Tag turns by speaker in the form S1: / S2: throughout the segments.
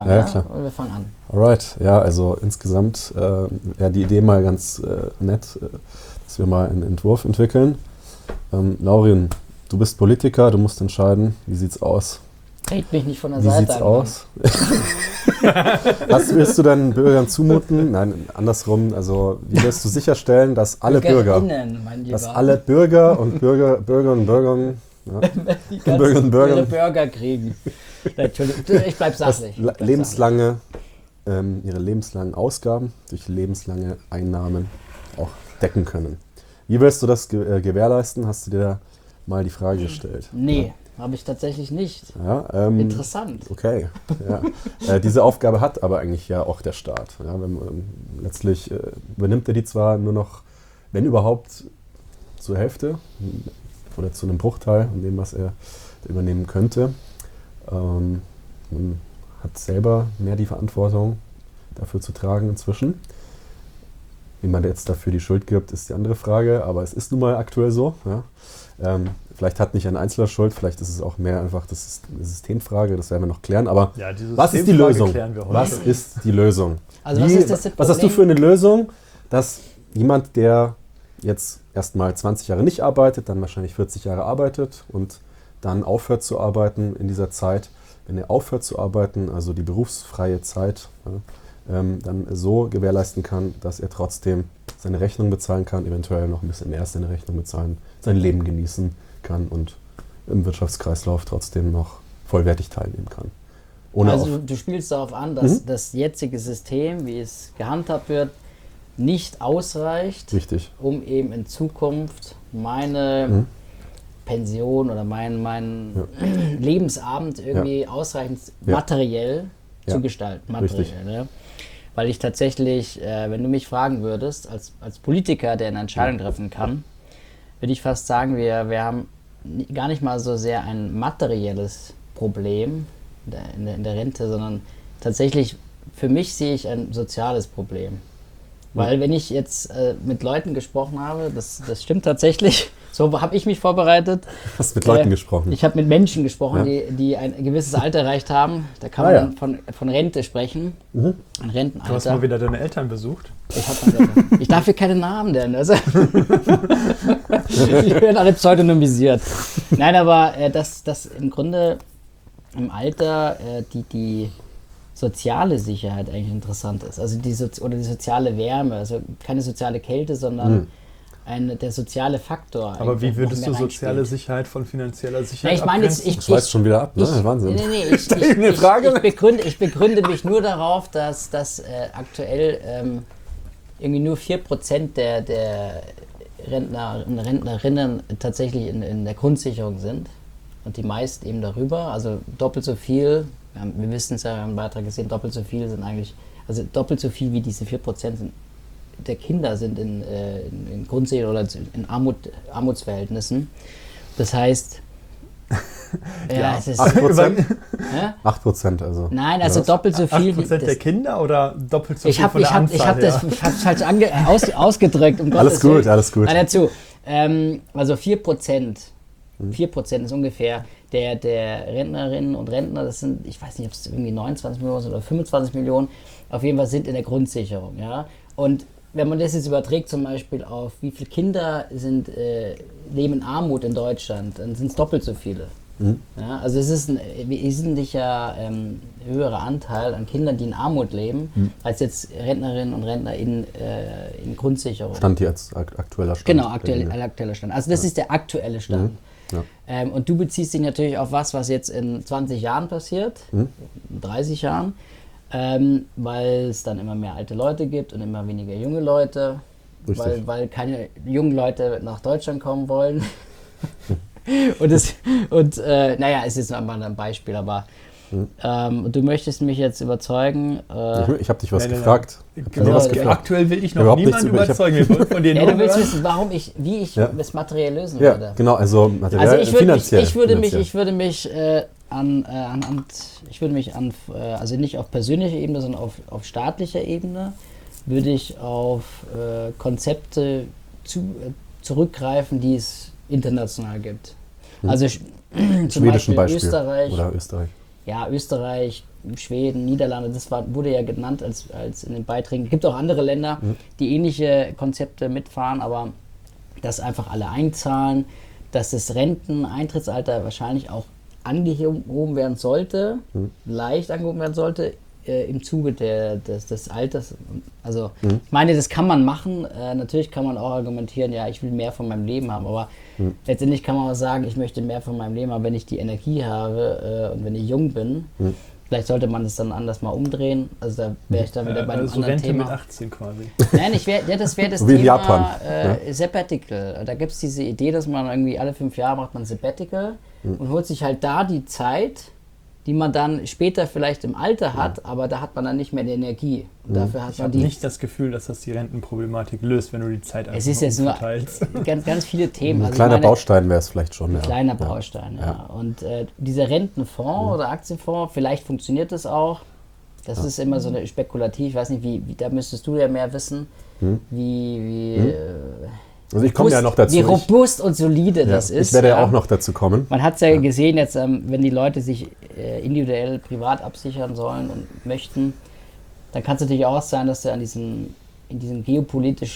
S1: Ja, klar.
S2: Und wir fangen an.
S1: Alright, ja, also insgesamt die Idee mal ganz nett, dass wir mal einen Entwurf entwickeln. Laurin, du bist Politiker, du musst entscheiden, wie sieht's aus?
S2: Red mich nicht von der
S1: Wie
S2: Seite
S1: sieht's
S2: an.
S1: aus? Was willst du deinen Bürgern zumuten? Nein, andersrum, also wie wirst du sicherstellen, dass alle
S2: BürgerInnen, mein Lieber.
S1: dass alle Bürger und Bürger und Bürger, ja,
S2: die ganzen
S1: Bürger und Bürger
S2: ihre Burger kriegen. Entschuldigung, ich bleib sachlich.
S1: ihre lebenslangen Ausgaben durch lebenslange Einnahmen auch decken können. Wie willst du das gewährleisten? Hast du dir da mal die Frage gestellt?
S2: Nee, habe ich tatsächlich nicht.
S1: Ja,
S2: Interessant.
S1: Okay. Ja. Diese Aufgabe hat aber eigentlich ja auch der Staat. Ja, letztlich übernimmt er die zwar nur noch, wenn überhaupt, zur Hälfte oder zu einem Bruchteil von dem, was er übernehmen könnte. Man hat selber mehr die Verantwortung dafür zu tragen inzwischen. Wie man jetzt dafür die Schuld gibt, ist die andere Frage, aber es ist nun mal aktuell so. Ja. Vielleicht hat nicht ein Einzelner Schuld, vielleicht ist es auch mehr einfach das ist eine Systemfrage, das werden wir noch klären. Aber
S3: ja,
S1: was ist die Lösung?
S3: Was
S1: ist die Lösung?
S2: Also was ist das Problem?
S1: Was hast du für eine Lösung, dass jemand, der jetzt erstmal 20 Jahre nicht arbeitet, dann wahrscheinlich 40 Jahre arbeitet und dann aufhört zu arbeiten in dieser Zeit, wenn er aufhört zu arbeiten, also die berufsfreie Zeit, dann so gewährleisten kann, dass er trotzdem seine Rechnung bezahlen kann, eventuell noch ein bisschen mehr seine Rechnung bezahlen, sein Leben genießen kann und im Wirtschaftskreislauf trotzdem noch vollwertig teilnehmen kann.
S2: Also du spielst darauf an, dass das jetzige System, wie es gehandhabt wird, nicht ausreicht,
S1: Richtig.
S2: um eben in Zukunft meine Pension oder mein Lebensabend irgendwie ausreichend materiell zu gestalten. Materiell, ne? Weil ich tatsächlich, wenn du mich fragen würdest, als Politiker, der eine Entscheidung treffen kann, würde ich fast sagen, wir haben gar nicht mal so sehr ein materielles Problem in der Rente, sondern tatsächlich, für mich sehe ich ein soziales Problem. Weil wenn ich jetzt mit Leuten gesprochen habe, das stimmt tatsächlich, so habe ich mich vorbereitet.
S1: Hast mit Leuten gesprochen?
S2: Ich habe mit Menschen gesprochen, die ein gewisses Alter erreicht haben. Da kann man dann von Rente sprechen, ein Rentenalter.
S3: Du hast mal wieder deine Eltern besucht?
S2: Ich darf hier keine Namen nennen. Also ich werde alle pseudonymisiert. Nein, aber dass im Grunde im Alter die soziale Sicherheit eigentlich interessant ist. Also die soziale Wärme, also keine soziale Kälte, sondern der soziale Faktor.
S3: Aber wie würdest du soziale Sicherheit von finanzieller Sicherheit
S2: ich meine,
S3: abgrenzen?
S1: Du schweißt schon wieder ab, ne? Wahnsinn.
S2: Ich begründe mich nur darauf, dass aktuell irgendwie nur 4% der Rentner und Rentnerinnen tatsächlich in der Grundsicherung sind und die meisten eben darüber, also doppelt so viel. Wir wissen es ja, wir haben einen Beitrag gesehen, doppelt so viel sind eigentlich, also doppelt so viel wie diese 4% der Kinder sind in Grundsicherung oder in Armutsverhältnissen. Das heißt, es ist
S1: 8%? 8%, also.
S2: Nein, also doppelt so viel.
S3: 8% der Kinder oder doppelt so viel von der Anzahl?
S2: Ich habe das falsch ausgedrückt. Um
S1: alles gut.
S2: Nein, dazu. Also 4%. 4% ist ungefähr der Rentnerinnen und Rentner, das sind, ich weiß nicht, ob es irgendwie 29 Millionen sind oder 25 Millionen, auf jeden Fall sind in der Grundsicherung. Ja? Und wenn man das jetzt überträgt, zum Beispiel auf wie viele Kinder leben in Armut in Deutschland, dann sind es doppelt so viele. Ja? Also es ist ein wesentlicher höherer Anteil an Kindern, die in Armut leben, als jetzt Rentnerinnen und Rentner in Grundsicherung.
S1: Stand jetzt aktueller Stand.
S2: Genau, aktueller Stand. Also das ist der aktuelle Stand. Ja. Und du beziehst dich natürlich auf was jetzt in 20 Jahren passiert, 30 Jahren, weil es dann immer mehr alte Leute gibt und immer weniger junge Leute, weil keine jungen Leute nach Deutschland kommen wollen. Es ist nur mal ein Beispiel, aber du möchtest mich jetzt überzeugen.
S1: Ich habe dich was gefragt.
S3: Aktuell will ich noch niemanden überzeugen. Wir wollen von dir
S2: du willst wissen, wie ich das materiell lösen würde.
S1: Ja, genau, also materiell, finanziell.
S2: Ich würde mich also nicht auf persönlicher Ebene, sondern auf staatlicher Ebene, würde ich auf Konzepte zurückgreifen, die es international gibt. Also zum Beispiel
S1: Österreich.
S2: Ja, Österreich, Schweden, Niederlande, wurde ja genannt als in den Beiträgen. Es gibt auch andere Länder, die ähnliche Konzepte mitfahren, aber dass einfach alle einzahlen, dass das Renteneintrittsalter wahrscheinlich auch angehoben werden sollte, leicht angehoben werden sollte, im Zuge des Alters. Also ich meine, das kann man machen. Natürlich kann man auch argumentieren, ja, ich will mehr von meinem Leben haben, aber letztendlich kann man auch sagen, ich möchte mehr von meinem Leben haben, wenn ich die Energie habe und wenn ich jung bin. Vielleicht sollte man das dann anders mal umdrehen. Also da wäre ich dann wieder bei einem anderen
S3: Rente
S2: Thema.
S3: mit 18 quasi.
S2: Nein, das wäre das
S1: wie in
S2: Thema
S1: Japan,
S2: Sabbatical. Da gibt es diese Idee, dass man irgendwie alle 5 Jahre macht man Sabbatical und holt sich halt da die Zeit, die man dann später vielleicht im Alter hat, aber da hat man dann nicht mehr die Energie. Und dafür hat
S3: Ich
S2: man
S3: habe nicht das Gefühl, dass das die Rentenproblematik löst, wenn du die Zeit einfach
S2: es ist jetzt nur ganz, ganz viele Themen.
S1: Ein kleiner Baustein wäre es vielleicht schon.
S2: Ein kleiner Baustein, ja. Und dieser Rentenfonds oder Aktienfonds, vielleicht funktioniert das auch. Das ist immer so eine spekulativ, ich weiß nicht, wie da müsstest du ja mehr wissen,
S1: also ich komme ja noch dazu.
S2: Wie robust und solide das ist.
S1: Ich werde ja auch noch dazu kommen.
S2: Man hat es ja gesehen, jetzt, wenn die Leute sich individuell privat absichern sollen und möchten, dann kann es natürlich auch sein, dass du in dieser geopolitisch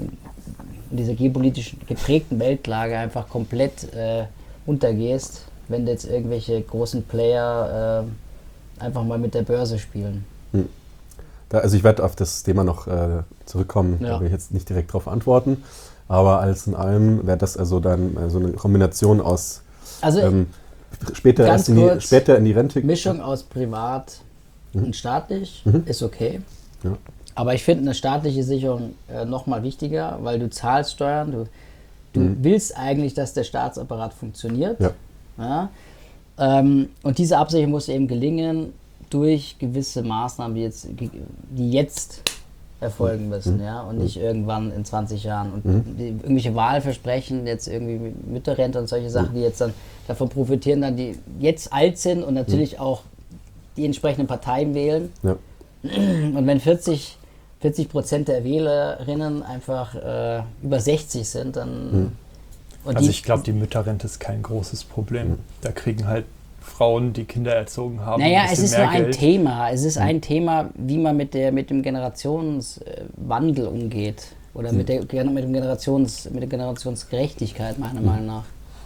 S2: geprägten Weltlage einfach komplett untergehst, wenn du jetzt irgendwelche großen Player einfach mal mit der Börse spielen.
S1: Also ich werde auf das Thema noch zurückkommen, da will ich jetzt nicht direkt darauf antworten. Aber alles in allem wäre das also dann so eine Kombination aus später in die Rente.
S2: Mischung aus privat und staatlich ist okay. Ja. Aber ich finde eine staatliche Sicherung noch mal wichtiger, weil du zahlst Steuern, du willst eigentlich, dass der Staatsapparat funktioniert. Ja? Und diese Absicherung muss eben gelingen durch gewisse Maßnahmen, die jetzt erfolgen müssen, und nicht irgendwann in 20 Jahren. Und irgendwelche Wahlversprechen, jetzt irgendwie Mütterrente und solche Sachen, die jetzt dann davon profitieren, dann die jetzt alt sind und natürlich auch die entsprechenden Parteien wählen. Ja. Und wenn 40% der Wählerinnen einfach über 60 sind, dann...
S3: Also ich glaube, die Mütterrente ist kein großes Problem. Da kriegen halt Frauen, die Kinder erzogen haben.
S2: Naja, es ist nur ein Thema. Es ist ein Thema, wie man mit dem Generationswandel umgeht. Oder mit der Generationsgerechtigkeit, meiner Meinung nach.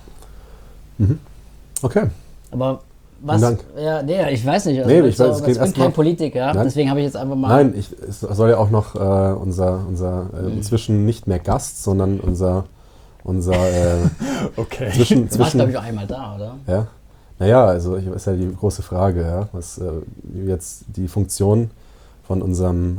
S1: Okay.
S2: Aber was? Ich weiß nicht.
S1: Also ich
S2: bin kein Politiker, deswegen habe ich jetzt einfach mal...
S1: Nein, es soll ja auch noch unser inzwischen nicht mehr Gast, sondern unser
S3: okay.
S2: Du warst, glaube ich, auch einmal da, oder?
S1: Ja. Naja, also ist ja die große Frage, was jetzt die Funktion von unserem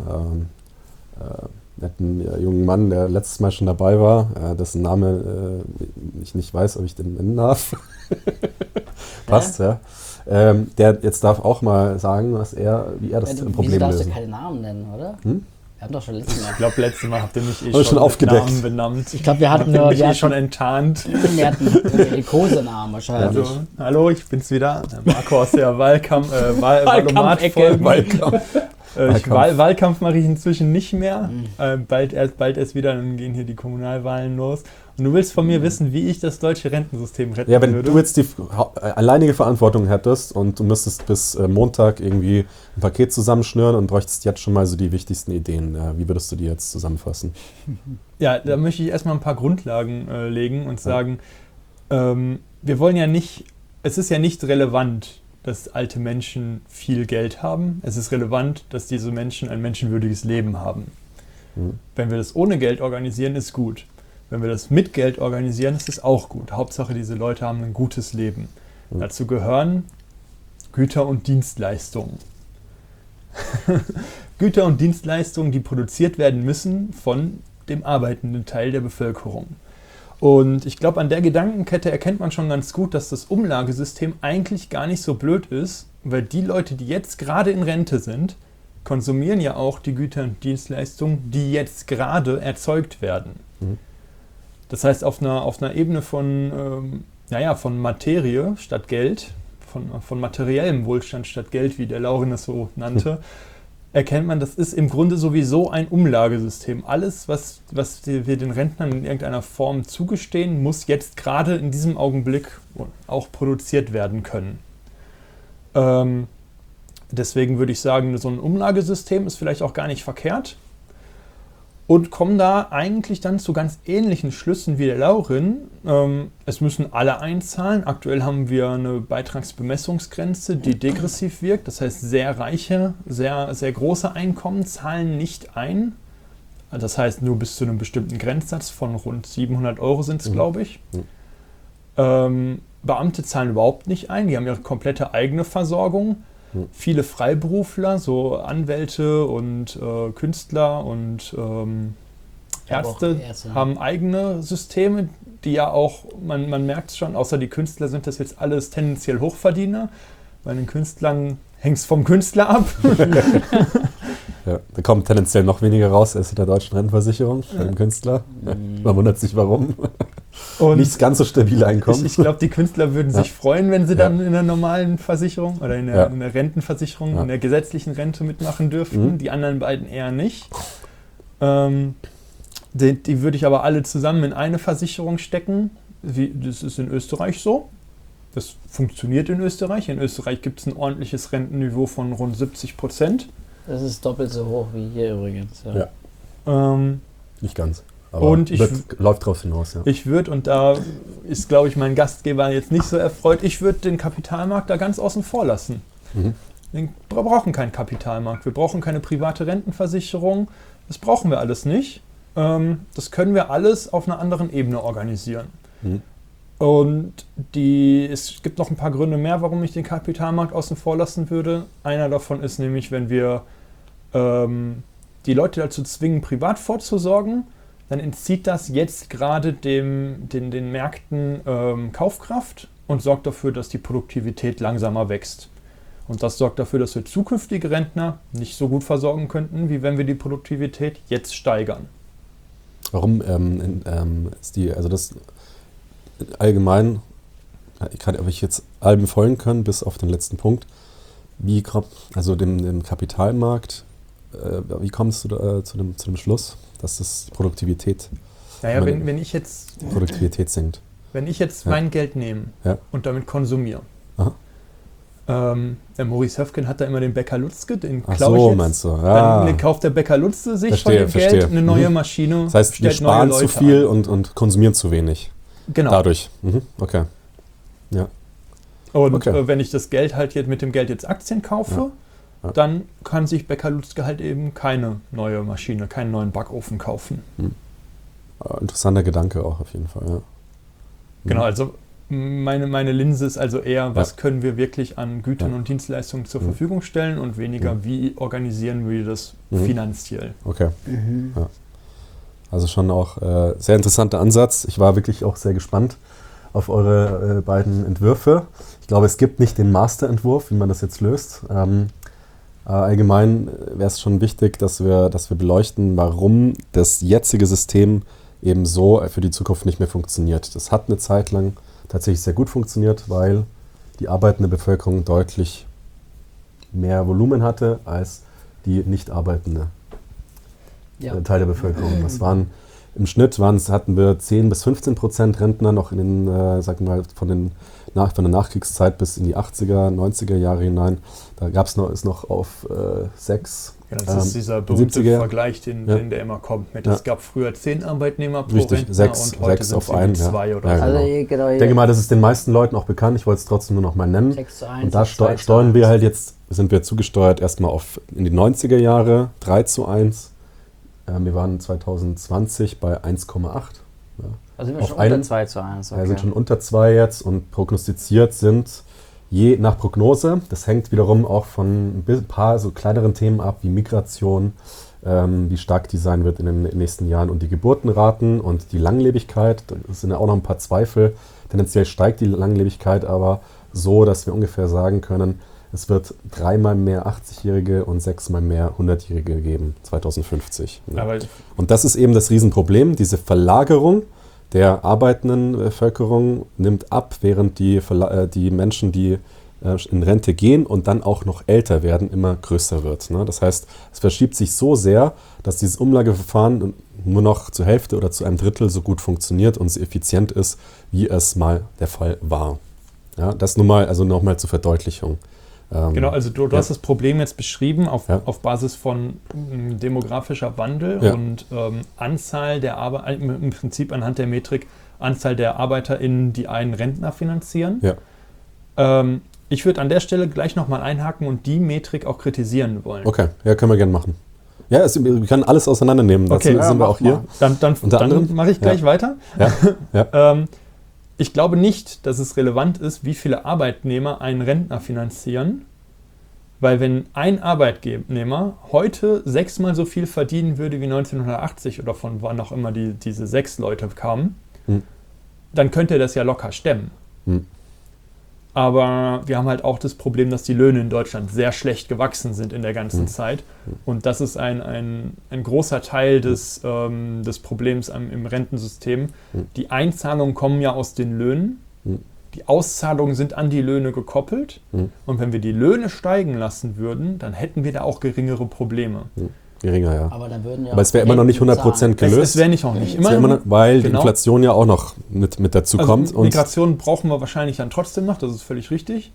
S1: netten jungen Mann, der letztes Mal schon dabei war, dessen Name ich nicht weiß, ob ich den nennen darf. Passt, ja. Der jetzt darf auch mal sagen, wie er das Problem löst.
S2: Du darfst ja keine Namen nennen, oder? Wir haben doch schon letztes Mal.
S3: Ich glaube, letztes Mal habt ihr mich
S1: schon aufgedeckt.
S3: Namen benannt.
S2: Ich glaube, wir hatten mich
S3: schon enttarnt.
S2: Wir hatten den Kosenamen wahrscheinlich.
S3: Also, hallo, ich bin's wieder. Marco aus der Wahlkampf-Folgen. Wahlkampf mache ich inzwischen nicht mehr. Bald erst wieder, dann gehen hier die Kommunalwahlen los. Und du willst von mir wissen, wie ich das deutsche Rentensystem retten würde?
S1: Ja, wenn du jetzt die alleinige Verantwortung hättest und du müsstest bis Montag irgendwie ein Paket zusammenschnüren und bräuchtest jetzt schon mal so die wichtigsten Ideen. Wie würdest du die jetzt zusammenfassen?
S3: Ja, da möchte ich erstmal ein paar Grundlagen legen und sagen, wir wollen ja nicht, es ist ja nicht relevant, dass alte Menschen viel Geld haben. Es ist relevant, dass diese Menschen ein menschenwürdiges Leben haben. Wenn wir das ohne Geld organisieren, ist gut. Wenn wir das mit Geld organisieren, ist es auch gut. Hauptsache, diese Leute haben ein gutes Leben. Dazu gehören Güter und Dienstleistungen. Güter und Dienstleistungen, die produziert werden müssen von dem arbeitenden Teil der Bevölkerung. Und ich glaube, an der Gedankenkette erkennt man schon ganz gut, dass das Umlagesystem eigentlich gar nicht so blöd ist, weil die Leute, die jetzt gerade in Rente sind, konsumieren ja auch die Güter und Dienstleistungen, die jetzt gerade erzeugt werden. Das heißt, auf einer Ebene von Materie statt Geld, von materiellem Wohlstand statt Geld, wie der Lauren es so nannte, erkennt man, das ist im Grunde sowieso ein Umlagesystem. Alles, was wir den Rentnern in irgendeiner Form zugestehen, muss jetzt gerade in diesem Augenblick auch produziert werden können. Deswegen würde ich sagen, so ein Umlagesystem ist vielleicht auch gar nicht verkehrt. Und kommen da eigentlich dann zu ganz ähnlichen Schlüssen wie der Laurin. Es müssen alle einzahlen. Aktuell haben wir eine Beitragsbemessungsgrenze, die degressiv wirkt. Das heißt, sehr reiche, sehr, sehr große Einkommen zahlen nicht ein. Das heißt, nur bis zu einem bestimmten Grenzsatz von rund 700 € sind es, glaube ich. Beamte zahlen überhaupt nicht ein. Die haben ihre komplette eigene Versorgung. Viele Freiberufler, so Anwälte und Künstler und Ärzte haben eigene Systeme, die ja auch, man merkt es schon, außer die Künstler sind das jetzt alles tendenziell Hochverdiener. Bei den Künstlern hängt es vom Künstler ab.
S1: Ja, da kommt tendenziell noch weniger raus als in der deutschen Rentenversicherung bei dem Künstler. Man wundert sich, warum. Und nicht ganz so stabile Einkommen.
S3: Ich glaube, die Künstler würden sich freuen, wenn sie dann in der normalen Versicherung oder in der Rentenversicherung, in der gesetzlichen Rente mitmachen dürften. Die anderen beiden eher nicht. Die würde ich aber alle zusammen in eine Versicherung stecken. Das ist in Österreich so. Das funktioniert in Österreich. In Österreich gibt es ein ordentliches Rentenniveau von rund 70%.
S2: Das ist doppelt so hoch wie hier übrigens. Ja.
S1: Nicht ganz. Aber
S3: und
S1: läuft drauf hinaus, ja.
S3: Ich würde, und da ist, glaube ich, mein Gastgeber jetzt nicht so erfreut, ich würde den Kapitalmarkt da ganz außen vor lassen. Wir brauchen keinen Kapitalmarkt, wir brauchen keine private Rentenversicherung, das brauchen wir alles nicht. Das können wir alles auf einer anderen Ebene organisieren. Und es gibt noch ein paar Gründe mehr, warum ich den Kapitalmarkt außen vor lassen würde. Einer davon ist nämlich, wenn wir die Leute dazu zwingen, privat vorzusorgen, dann entzieht das jetzt gerade den Märkten Kaufkraft und sorgt dafür, dass die Produktivität langsamer wächst. Und das sorgt dafür, dass wir zukünftige Rentner nicht so gut versorgen könnten, wie wenn wir die Produktivität jetzt steigern.
S1: Warum ist das allgemein, habe ich jetzt allem folgen können, bis auf den letzten Punkt, also dem Kapitalmarkt, wie kommst du zu dem Schluss, dass das Produktivität sinkt?
S3: Wenn ich jetzt mein Geld nehme und damit konsumiere, der Maurice Höfgen hat da immer den Bäcker Lutzke, den klaue ich jetzt.
S1: Meinst du?
S3: Dann kauft der Bäcker Lutzke sich von dem Geld eine neue Maschine.
S1: Das heißt, wir sparen zu viel und konsumieren zu wenig.
S3: Genau.
S1: Dadurch. Okay. Ja.
S3: Und wenn ich das Geld halt jetzt mit dem Geld jetzt Aktien kaufe, dann kann sich Bäcker Lutzke halt eben keine neue Maschine, keinen neuen Backofen kaufen.
S1: Interessanter Gedanke auch auf jeden Fall, ja.
S3: Genau, also meine Linse ist also eher, was können wir wirklich an Gütern und Dienstleistungen zur Verfügung stellen und weniger, wie organisieren wir das finanziell.
S1: Okay. Ja. Also schon auch sehr interessanter Ansatz. Ich war wirklich auch sehr gespannt auf eure beiden Entwürfe. Ich glaube, es gibt nicht den Masterentwurf, wie man das jetzt löst. Allgemein wäre es schon wichtig, dass wir beleuchten, warum das jetzige System eben so für die Zukunft nicht mehr funktioniert. Das hat eine Zeit lang tatsächlich sehr gut funktioniert, weil die arbeitende Bevölkerung deutlich mehr Volumen hatte als die nicht arbeitende Teil der Bevölkerung. Im Schnitt hatten wir 10-15% Rentner noch in den, von der Nachkriegszeit bis in die 80er, 90er Jahre hinein. Da ist noch auf 6.
S3: Das ist dieser berühmte
S1: 70er.
S3: Vergleich, den der immer kommt. Es gab früher 10 Arbeitnehmer pro Rentner
S1: 6
S3: und heute sind
S1: auf
S3: es
S1: einen,
S3: 2 oder so.
S2: Also,
S1: ich denke mal, das ist den meisten Leuten auch bekannt. Ich wollte es trotzdem nur noch mal nennen.
S2: 6:1,
S1: und da steuern wir halt jetzt, sind wir zugesteuert erstmal in die 90er Jahre, 3:1. Wir waren 2020 bei 1,8. Ja.
S2: Also sind wir schon unter 2:1. Okay.
S1: Wir sind schon unter 2 jetzt und prognostiziert sind je nach Prognose. Das hängt wiederum auch von ein paar so kleineren Themen ab, wie Migration, wie stark die sein wird in den nächsten Jahren und die Geburtenraten und die Langlebigkeit. Das sind ja auch noch ein paar Zweifel. Tendenziell steigt die Langlebigkeit aber so, dass wir ungefähr sagen können, es wird 3-mal mehr 80-Jährige und 6-mal mehr 100-Jährige geben, 2050.
S3: Aber
S1: und das ist eben das Riesenproblem, diese Verlagerung der arbeitenden Bevölkerung nimmt ab, während die Menschen, die in Rente gehen und dann auch noch älter werden, immer größer wird. Das heißt, es verschiebt sich so sehr, dass dieses Umlageverfahren nur noch zur Hälfte oder zu einem Drittel so gut funktioniert und so effizient ist, wie es mal der Fall war. Ja, das nur mal, also nochmal zur Verdeutlichung.
S3: Genau, also du hast das Problem jetzt beschrieben auf Basis von demografischer Wandel und Anzahl der Arbeiter, im Prinzip anhand der Metrik Anzahl der ArbeiterInnen, die einen Rentner finanzieren. Ja. Ich würde an der Stelle gleich nochmal einhaken und die Metrik auch kritisieren wollen.
S1: Okay, ja, können wir gerne machen. Ja, wir können alles auseinandernehmen. Dazu sind wir auch hier.
S3: Dann mache ich gleich weiter.
S1: Ja.
S3: Ich glaube nicht, dass es relevant ist, wie viele Arbeitnehmer einen Rentner finanzieren, weil wenn ein Arbeitnehmer heute 6-mal so viel verdienen würde wie 1980 oder von wann auch immer diese 6 Leute kamen, dann könnte er das ja locker stemmen. Aber wir haben halt auch das Problem, dass die Löhne in Deutschland sehr schlecht gewachsen sind in der ganzen Zeit. Und das ist ein großer Teil des Problems im Rentensystem. Die Einzahlungen kommen ja aus den Löhnen. Die Auszahlungen sind an die Löhne gekoppelt. Und wenn wir die Löhne steigen lassen würden, dann hätten wir da auch geringere Probleme.
S1: Geringer, ja.
S2: Aber
S1: es wäre immer noch nicht 100% gelöst.
S3: Es wäre nicht auch nicht.
S1: Weil die Inflation ja auch noch mit dazu kommt.
S3: Und Migration brauchen wir wahrscheinlich dann trotzdem noch, das ist völlig richtig.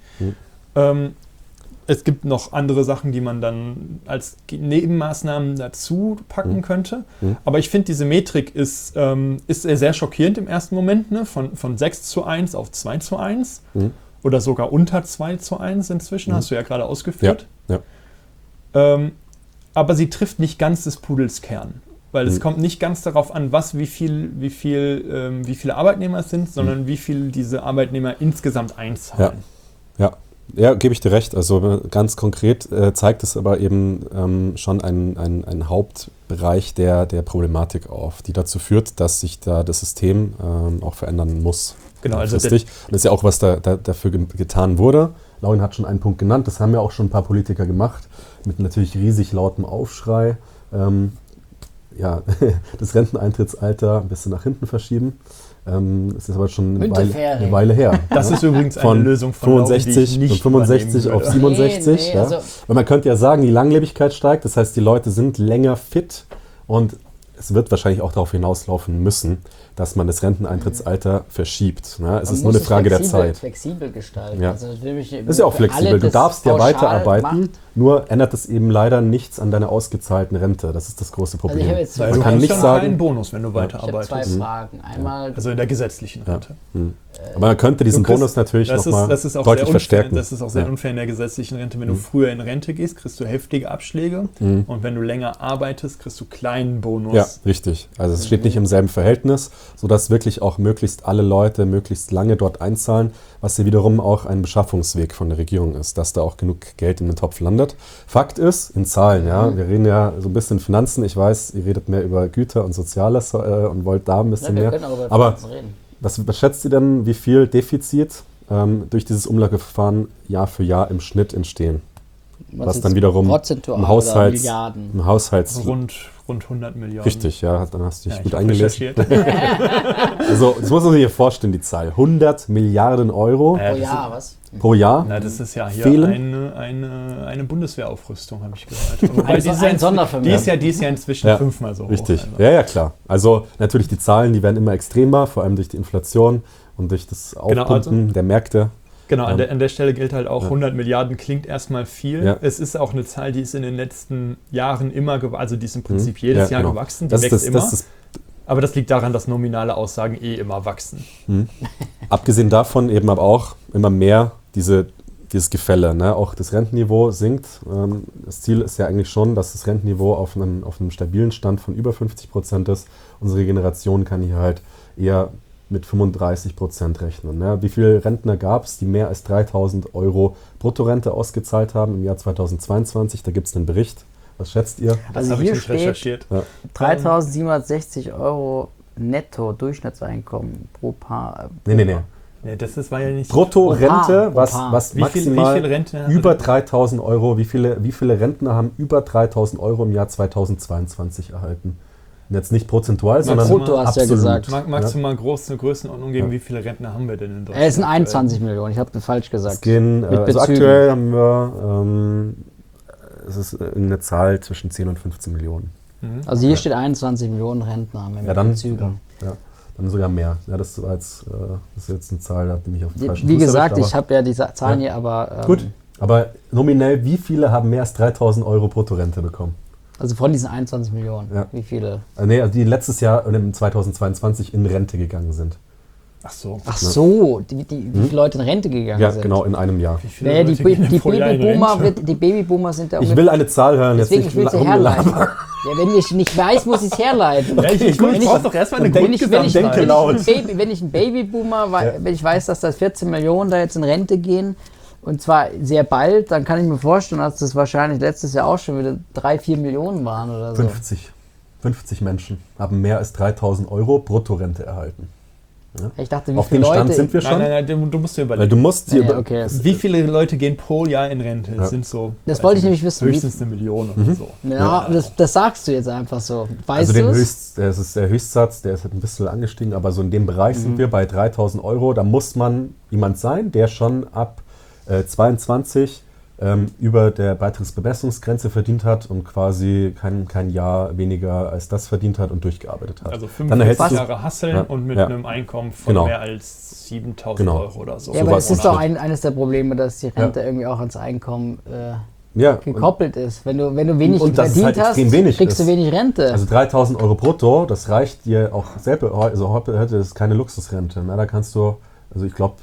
S3: Es gibt noch andere Sachen, die man dann als Nebenmaßnahmen dazu packen könnte. Aber ich finde, diese Metrik ist sehr schockierend im ersten Moment, ne? Von 6:1 auf 2:1 oder sogar unter 2:1 inzwischen, hast du ja gerade ausgeführt. Ja. Aber sie trifft nicht ganz des Pudels Kern. Weil es kommt nicht ganz darauf an, wie viele Arbeitnehmer es sind, sondern wie viel diese Arbeitnehmer insgesamt einzahlen.
S1: Ja, gebe ich dir recht. Also ganz konkret zeigt es aber eben schon einen Hauptbereich der Problematik auf, die dazu führt, dass sich da das System auch verändern muss.
S3: Genau, also
S1: das ist ja auch, was dafür getan wurde. Laurin hat schon einen Punkt genannt, das haben ja auch schon ein paar Politiker gemacht, mit natürlich riesig lautem Aufschrei. Das Renteneintrittsalter ein bisschen nach hinten verschieben. Es ist aber schon eine Weile her.
S3: Das ist übrigens eine Lösung von
S1: 65 auf 67.
S2: Also
S1: weil man könnte ja sagen, die Langlebigkeit steigt, das heißt, die Leute sind länger fit und es wird wahrscheinlich auch darauf hinauslaufen müssen, dass man das Renteneintrittsalter verschiebt. Ne? Es ist nur eine Frage der Zeit.
S2: Flexibel gestalten.
S1: Ja.
S2: Also das
S1: ist ja auch flexibel. Du darfst ja weiterarbeiten, nur ändert es eben leider nichts an deiner ausgezahlten Rente. Das ist das große Problem.
S2: Also
S3: man kann nicht sagen, einen Bonus, wenn du weiterarbeitest.
S2: Ich habe 2 Fragen. Einmal,
S3: also in der gesetzlichen Rente.
S1: Aber man könnte diesen Bonus natürlich nochmal deutlich verstärken.
S3: Das ist auch sehr unfair in der gesetzlichen Rente. Wenn du früher in Rente gehst, kriegst du heftige Abschläge. Und wenn du länger arbeitest, kriegst du kleinen Bonus.
S1: Ja, richtig. Also es steht nicht im selben Verhältnis, sodass wirklich auch möglichst alle Leute möglichst lange dort einzahlen, was ja wiederum auch ein Beschaffungsweg von der Regierung ist, dass da auch genug Geld in den Topf landet. Fakt ist, in Zahlen, wir reden ja so ein bisschen Finanzen, ich weiß, ihr redet mehr über Güter und Soziales und wollt da ein bisschen mehr. Aber was schätzt ihr denn, wie viel Defizit durch dieses Umlageverfahren Jahr für Jahr im Schnitt entstehen? Was dann wiederum im Haushalts...
S3: Rund 100 Milliarden.
S1: Richtig, ja, dann hast du dich gut eingelesen. Also, das muss man sich hier vorstellen, die Zahl. 100 Milliarden Euro.
S2: Pro Jahr, was?
S1: Pro Jahr.
S3: Na, das ist ja hier
S1: fehlen.
S3: eine Bundeswehraufrüstung, habe ich gehört.
S2: Ein Sondervermögen.
S3: Die ist ja inzwischen 5-mal so hoch.
S1: Richtig, ja, klar. Also natürlich die Zahlen, die werden immer extremer, vor allem durch die Inflation und durch das Aufpumpen der Märkte.
S3: Genau, an der Stelle gilt halt auch, 100 Milliarden klingt erstmal viel. Ja. Es ist auch eine Zahl, die ist in den letzten Jahren immer, also die ist im Prinzip jedes Jahr gewachsen, die wächst immer. Aber das liegt daran, dass nominale Aussagen immer wachsen.
S1: Abgesehen davon eben aber auch immer mehr dieses Gefälle. Ne? Auch das Rentenniveau sinkt. Das Ziel ist ja eigentlich schon, dass das Rentenniveau auf einem stabilen Stand von über 50% ist. Unsere Generation kann hier halt eher mit 35% rechnen. Ne? Wie viele Rentner gab es, die mehr als 3.000 Euro Bruttorente ausgezahlt haben im Jahr 2022? Da gibt es einen Bericht. Was schätzt ihr?
S2: Also hier steht 3.760 Euro netto Durchschnittseinkommen pro Paar.
S1: Nee,
S3: das war ja nicht...
S1: Bruttorente, was
S3: wie
S1: maximal
S3: viel Rente
S1: über 3.000 Euro, wie viele Rentner haben über 3.000 Euro im Jahr 2022 erhalten? Jetzt nicht prozentual, sondern
S2: brutto, hast du ja gesagt.
S3: Magst du mal eine Größenordnung geben, wie viele Rentner haben wir denn in Deutschland?
S2: Es sind 21 Millionen, ich habe falsch gesagt.
S1: Also aktuell haben wir, es ist eine Zahl zwischen 10 und 15 Millionen.
S2: Also hier steht 21 Millionen Rentner mit Bezügen.
S1: Ja, dann sogar mehr. Ja, das ist jetzt eine Zahl, da bin ich auf den falschen
S2: Wie gesagt, ich habe ja die Zahlen hier, aber...
S3: Gut,
S1: Aber nominell, wie viele haben mehr als 3.000 Euro Bruttorente bekommen?
S2: Also von diesen 21 Millionen,
S1: Ja.
S2: wie viele?
S1: Nee, also die letztes Jahr, 2022, in Rente gegangen sind.
S3: Ach so.
S2: Ach so, wie viele Leute in Rente gegangen
S1: Ja,
S2: sind.
S1: genau, in einem Jahr.
S3: Wie viele
S2: Naja, die
S3: Leute gehen denn pro Jahr in Rente?
S2: Babyboomer sind da
S1: Ich will eine Zahl hören,
S2: deswegen,
S1: jetzt
S2: ich will
S1: nicht
S2: sie herleiten.
S1: rumgelabert.
S2: Ja, wenn ich nicht weiß, muss ich es herleiten.
S3: Ja, ich brauche doch erstmal eine
S1: Wenn ich-
S3: Grundgesamtzahl.
S1: denke laut.
S2: Wenn ich ein Babyboomer, wenn ich weiß, dass da 14 Millionen da jetzt in Rente gehen, und zwar sehr bald, dann kann ich mir vorstellen, dass das wahrscheinlich letztes Jahr auch schon wieder 3-4 Millionen waren oder so.
S1: 50 Menschen haben mehr als 3.000 Euro Bruttorente erhalten.
S2: Ich dachte, wie
S1: Auf
S2: viele
S1: den Stand
S2: Leute...
S1: sind wir schon.
S3: Nein, du musst dir
S1: Weil
S3: überlegen.
S1: du musst dir...
S2: Ja, okay.
S3: Wie viele Leute gehen pro Jahr in Rente?
S1: Ja.
S3: Das sind so.
S2: Das
S3: weiß
S2: wollte ich
S3: nicht,
S2: nämlich wissen, wie-
S3: Höchstens 1 Million oder so.
S2: Ja, das sagst du jetzt einfach so. Weißt
S1: Also
S2: du es?
S1: das ist der Höchstsatz, der ist halt ein bisschen angestiegen, aber so in dem Bereich sind wir bei 3.000 Euro. Da muss man jemand sein, der schon ab 22 über der Beitragsbemessungsgrenze verdient hat und quasi kein Jahr weniger als das verdient hat und durchgearbeitet hat.
S3: Also
S1: Dann erhältst
S3: 45
S1: du-
S3: Jahre hasseln
S1: Ja,
S3: und mit
S1: ja.
S3: einem Einkommen von
S1: Genau.
S3: mehr als 7.000
S1: Genau.
S3: Euro oder so.
S2: Ja, aber
S1: sowas
S2: es ist doch
S1: Schnitt.
S2: eines der Probleme, dass die Rente irgendwie auch ans Einkommen
S1: Ja, und
S2: gekoppelt ist. Wenn du wenig
S1: Und dass es
S2: verdient
S1: halt
S2: hast,
S1: extrem wenig
S2: kriegst du
S1: ist.
S2: wenig Rente.
S1: also 3.000 Euro brutto, das reicht dir auch selber. Also heute ist keine Luxusrente. Na, da kannst du, also ich glaube,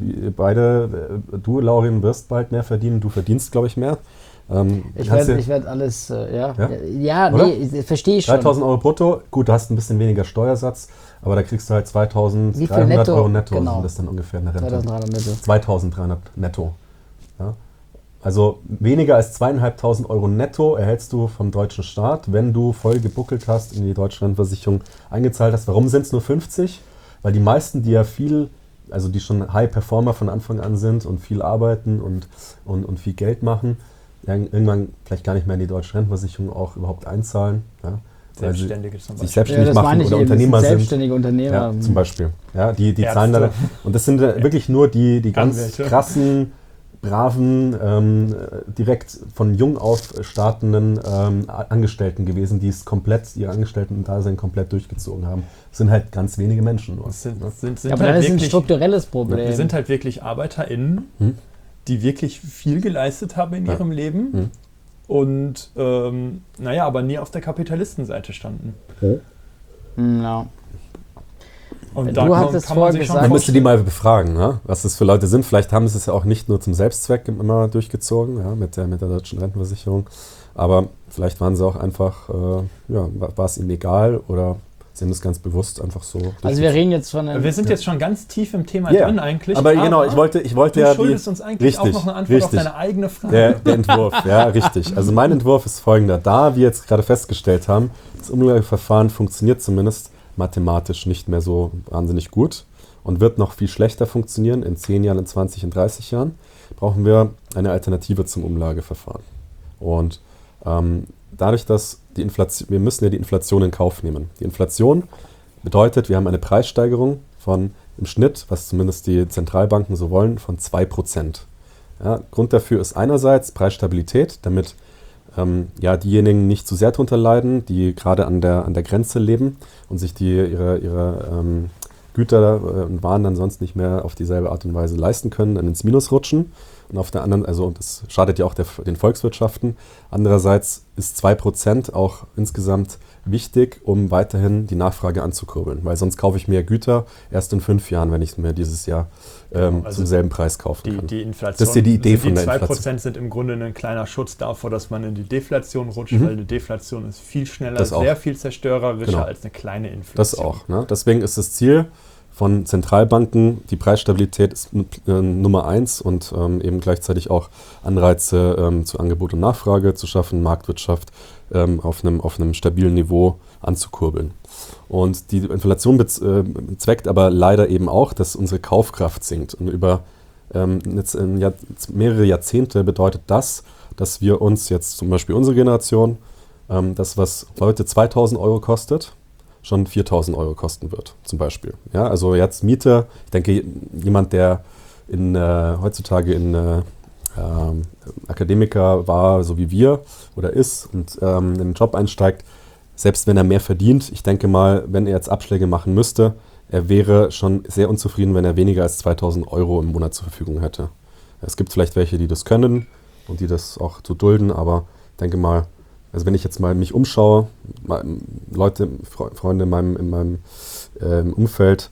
S1: du, Laurin, wirst bald mehr verdienen. Du verdienst, glaube ich, mehr.
S2: Ich
S1: kannst
S2: werde
S1: dir-
S2: werd alles,
S1: Ja?
S2: ja,
S1: Oder?
S2: nee, verstehe ich schon.
S1: 3.000 Euro brutto, gut, du hast ein bisschen weniger Steuersatz, aber da kriegst du halt
S2: Wie viel
S1: 2.300
S2: netto?
S1: Euro netto,
S2: Genau.
S1: sind das dann ungefähr eine Rente.
S2: 2300 netto.
S1: 2.300 netto. Ja? Also weniger als 2.500 Euro netto erhältst du vom deutschen Staat, wenn du voll gebuckelt hast, in die deutsche Rentenversicherung eingezahlt hast. Warum sind es nur 50? Weil die meisten, die ja also die schon High Performer von Anfang an sind und viel arbeiten und viel Geld machen, irgendwann vielleicht gar nicht mehr in die deutsche Rentenversicherung auch überhaupt einzahlen. Ja? Weil sie
S3: Selbstständige zum
S1: sich
S3: Beispiel.
S1: selbstständig
S2: das
S1: machen
S2: meine ich
S1: oder
S2: eben,
S1: Unternehmer sind.
S2: selbstständige Unternehmer.
S1: Ja, zum Beispiel. Ja, die
S3: Ärzte.
S1: zahlen da. Und das sind wirklich nur die ganz
S3: Anwälte.
S1: krassen, braven, direkt von jung auf startenden Angestellten gewesen, die es komplett, ihr Angestellten-Dasein komplett durchgezogen haben. Das sind halt ganz wenige Menschen nur.
S3: Das sind
S2: Ja, aber
S3: halt
S2: das ist ein
S3: wirklich,
S2: strukturelles Problem.
S3: wir sind halt wirklich ArbeiterInnen, die wirklich viel geleistet haben in
S1: Ja.
S3: ihrem Leben und aber nie auf der Kapitalistenseite standen.
S2: Ja.
S3: Und
S2: Du hattest vorher
S3: schon
S2: gesagt-
S1: Man müsste die mal befragen, ne? Was das für Leute sind. Vielleicht haben sie es ja auch nicht nur zum Selbstzweck immer durchgezogen, ja, mit der deutschen Rentenversicherung. Aber vielleicht waren sie auch einfach, war es ihnen egal oder sie haben das ganz bewusst einfach so.
S2: Also wir reden jetzt von einem...
S3: Wir sind jetzt schon ganz tief im Thema
S1: Ja,
S3: drin eigentlich.
S1: aber genau, ich wollte
S3: du
S1: ja
S3: schuldest uns eigentlich auch noch eine Antwort auf deine eigene Frage.
S1: Der Entwurf, ja, richtig. Also mein Entwurf ist folgender. Da wir jetzt gerade festgestellt haben, das Umlageverfahren funktioniert zumindest mathematisch nicht mehr so wahnsinnig gut und wird noch viel schlechter funktionieren in 10 Jahren, in 20, in 30 Jahren, brauchen wir eine Alternative zum Umlageverfahren. Und dadurch, dass wir müssen ja die Inflation in Kauf nehmen. Die Inflation bedeutet, wir haben eine Preissteigerung von im Schnitt, was zumindest die Zentralbanken so wollen, von 2%. Ja, Grund dafür ist einerseits Preisstabilität, damit diejenigen nicht zu sehr darunter leiden, die gerade an der Grenze leben und sich ihre Güter und Waren dann sonst nicht mehr auf dieselbe Art und Weise leisten können, dann ins Minus rutschen. Und auf der anderen, also das schadet ja auch den Volkswirtschaften. Andererseits ist 2% auch insgesamt wichtig, um weiterhin die Nachfrage anzukurbeln. Weil sonst kaufe ich mir Güter erst in 5 Jahren, wenn ich es mir dieses Jahr
S3: Also
S1: zum selben Preis kaufen kann.
S3: Die Inflation,
S1: Das ist ja die Idee
S3: die
S1: von der
S3: 2%
S1: Inflation.
S3: sind im Grunde ein kleiner Schutz davor, dass man in die Deflation rutscht, weil die Deflation ist viel schneller,
S1: Das auch.
S3: sehr viel zerstörerischer
S1: Genau.
S3: als eine kleine Inflation.
S1: Das auch. Ne? Deswegen ist das Ziel von Zentralbanken, die Preisstabilität ist Nummer 1 und eben gleichzeitig auch Anreize zu Angebot und Nachfrage zu schaffen, Marktwirtschaft auf einem stabilen Niveau anzukurbeln. Und die Inflation bezweckt aber leider eben auch, dass unsere Kaufkraft sinkt. Und über mehrere Jahrzehnte bedeutet das, dass wir uns jetzt zum Beispiel unsere Generation, das was heute 2.000 Euro kostet, schon 4.000 Euro kosten wird, zum Beispiel. Ja, also jetzt Miete, ich denke, jemand, der heutzutage in Akademiker war, so wie wir, oder ist und in den Job einsteigt, selbst wenn er mehr verdient, ich denke mal, wenn er jetzt Abschläge machen müsste, er wäre schon sehr unzufrieden, wenn er weniger als 2.000 Euro im Monat zur Verfügung hätte. Es gibt vielleicht welche, die das können, und die das auch zu dulden, aber ich denke mal, also wenn ich jetzt mal mich umschaue, Leute, Freunde in meinem Umfeld,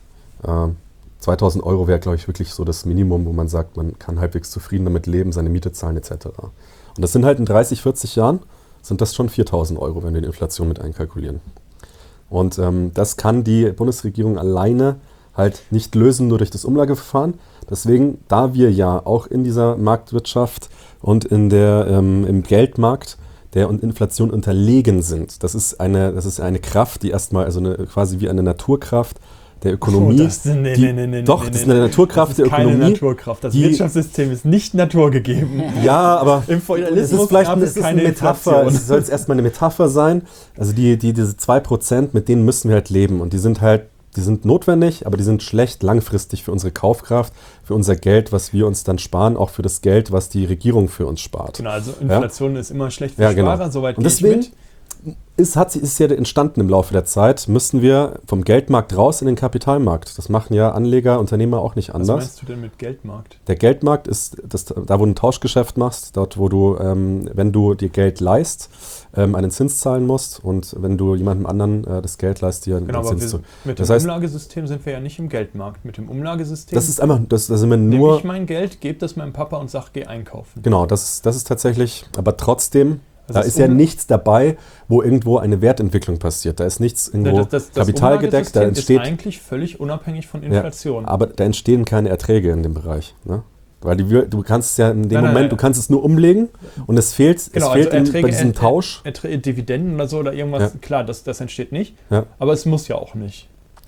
S1: 2.000 Euro wäre, glaube ich, wirklich so das Minimum, wo man sagt, man kann halbwegs zufrieden damit leben, seine Miete zahlen etc. Und das sind halt in 30, 40 Jahren, sind das schon 4.000 Euro, wenn wir die Inflation mit einkalkulieren. Und das kann die Bundesregierung alleine halt nicht lösen, nur durch das Umlageverfahren. Deswegen, da wir ja auch in dieser Marktwirtschaft und im Geldmarkt der Inflation unterlegen sind, das ist eine Kraft, die erstmal, also quasi wie eine Naturkraft der Ökonomie.
S3: Das ist eine Naturkraft
S1: der Ökonomie.
S3: Keine Naturkraft. Das Wirtschaftssystem ist nicht naturgegeben.
S1: Ja, aber
S3: im Feudalismus
S1: ist vielleicht
S3: gab es keine
S1: Metapher.
S3: Inflation.
S1: Es soll jetzt erstmal eine Metapher sein. Also diese 2%, mit denen müssen wir halt leben. Und die sind notwendig, aber die sind schlecht langfristig für unsere Kaufkraft, für unser Geld, was wir uns dann sparen, auch für das Geld, was die Regierung für uns spart.
S3: Genau, also Inflation ist immer schlecht für Sparer, soweit
S1: und deswegen ist ja entstanden im Laufe der Zeit, müssen wir vom Geldmarkt raus in den Kapitalmarkt. Das machen ja Anleger, Unternehmer auch nicht anders.
S3: Was meinst du denn mit Geldmarkt? Der
S1: Geldmarkt ist da, wo du ein Tauschgeschäft machst, dort, wo du, wenn du dir Geld leihst, einen Zins zahlen musst und wenn du jemandem anderen das Geld leihst, dir einen Zins zahlen.
S3: Mit dem Umlagesystem sind wir ja nicht im Geldmarkt. Mit dem Umlagesystem
S1: das ist einfach, da sind wir
S3: nehme
S1: nur...
S3: ich mein Geld, gebe das meinem Papa und sage, geh einkaufen.
S1: Genau, das ist tatsächlich, aber trotzdem...
S3: Also
S1: da ist ja nichts dabei, wo irgendwo eine Wertentwicklung passiert. Da ist nichts irgendwo
S3: das
S1: kapitalgedeckt. Da entsteht
S3: ist eigentlich völlig unabhängig von Inflation.
S1: Ja, aber da entstehen keine Erträge in dem Bereich. Ne? Weil du kannst es ja in dem Moment, du kannst es nur umlegen und es fehlt
S3: Erträge,
S1: bei diesem Tausch.
S3: Dividenden oder so oder irgendwas, klar, das entsteht nicht.
S1: Ja.
S3: Aber es muss ja auch nicht.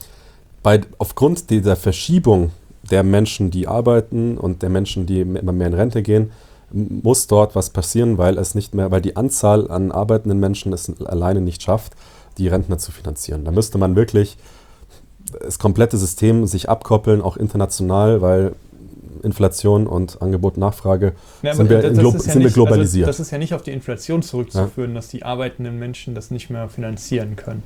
S1: Aufgrund dieser Verschiebung der Menschen, die arbeiten und der Menschen, die immer mehr in Rente gehen, muss dort was passieren, weil die Anzahl an arbeitenden Menschen es alleine nicht schafft, die Rentner zu finanzieren. Da müsste man wirklich das komplette System sich abkoppeln, auch international, weil Inflation und Angebot und Nachfrage sind wir globalisiert.
S3: Also das ist ja nicht auf die Inflation zurückzuführen, dass die arbeitenden Menschen das nicht mehr finanzieren können.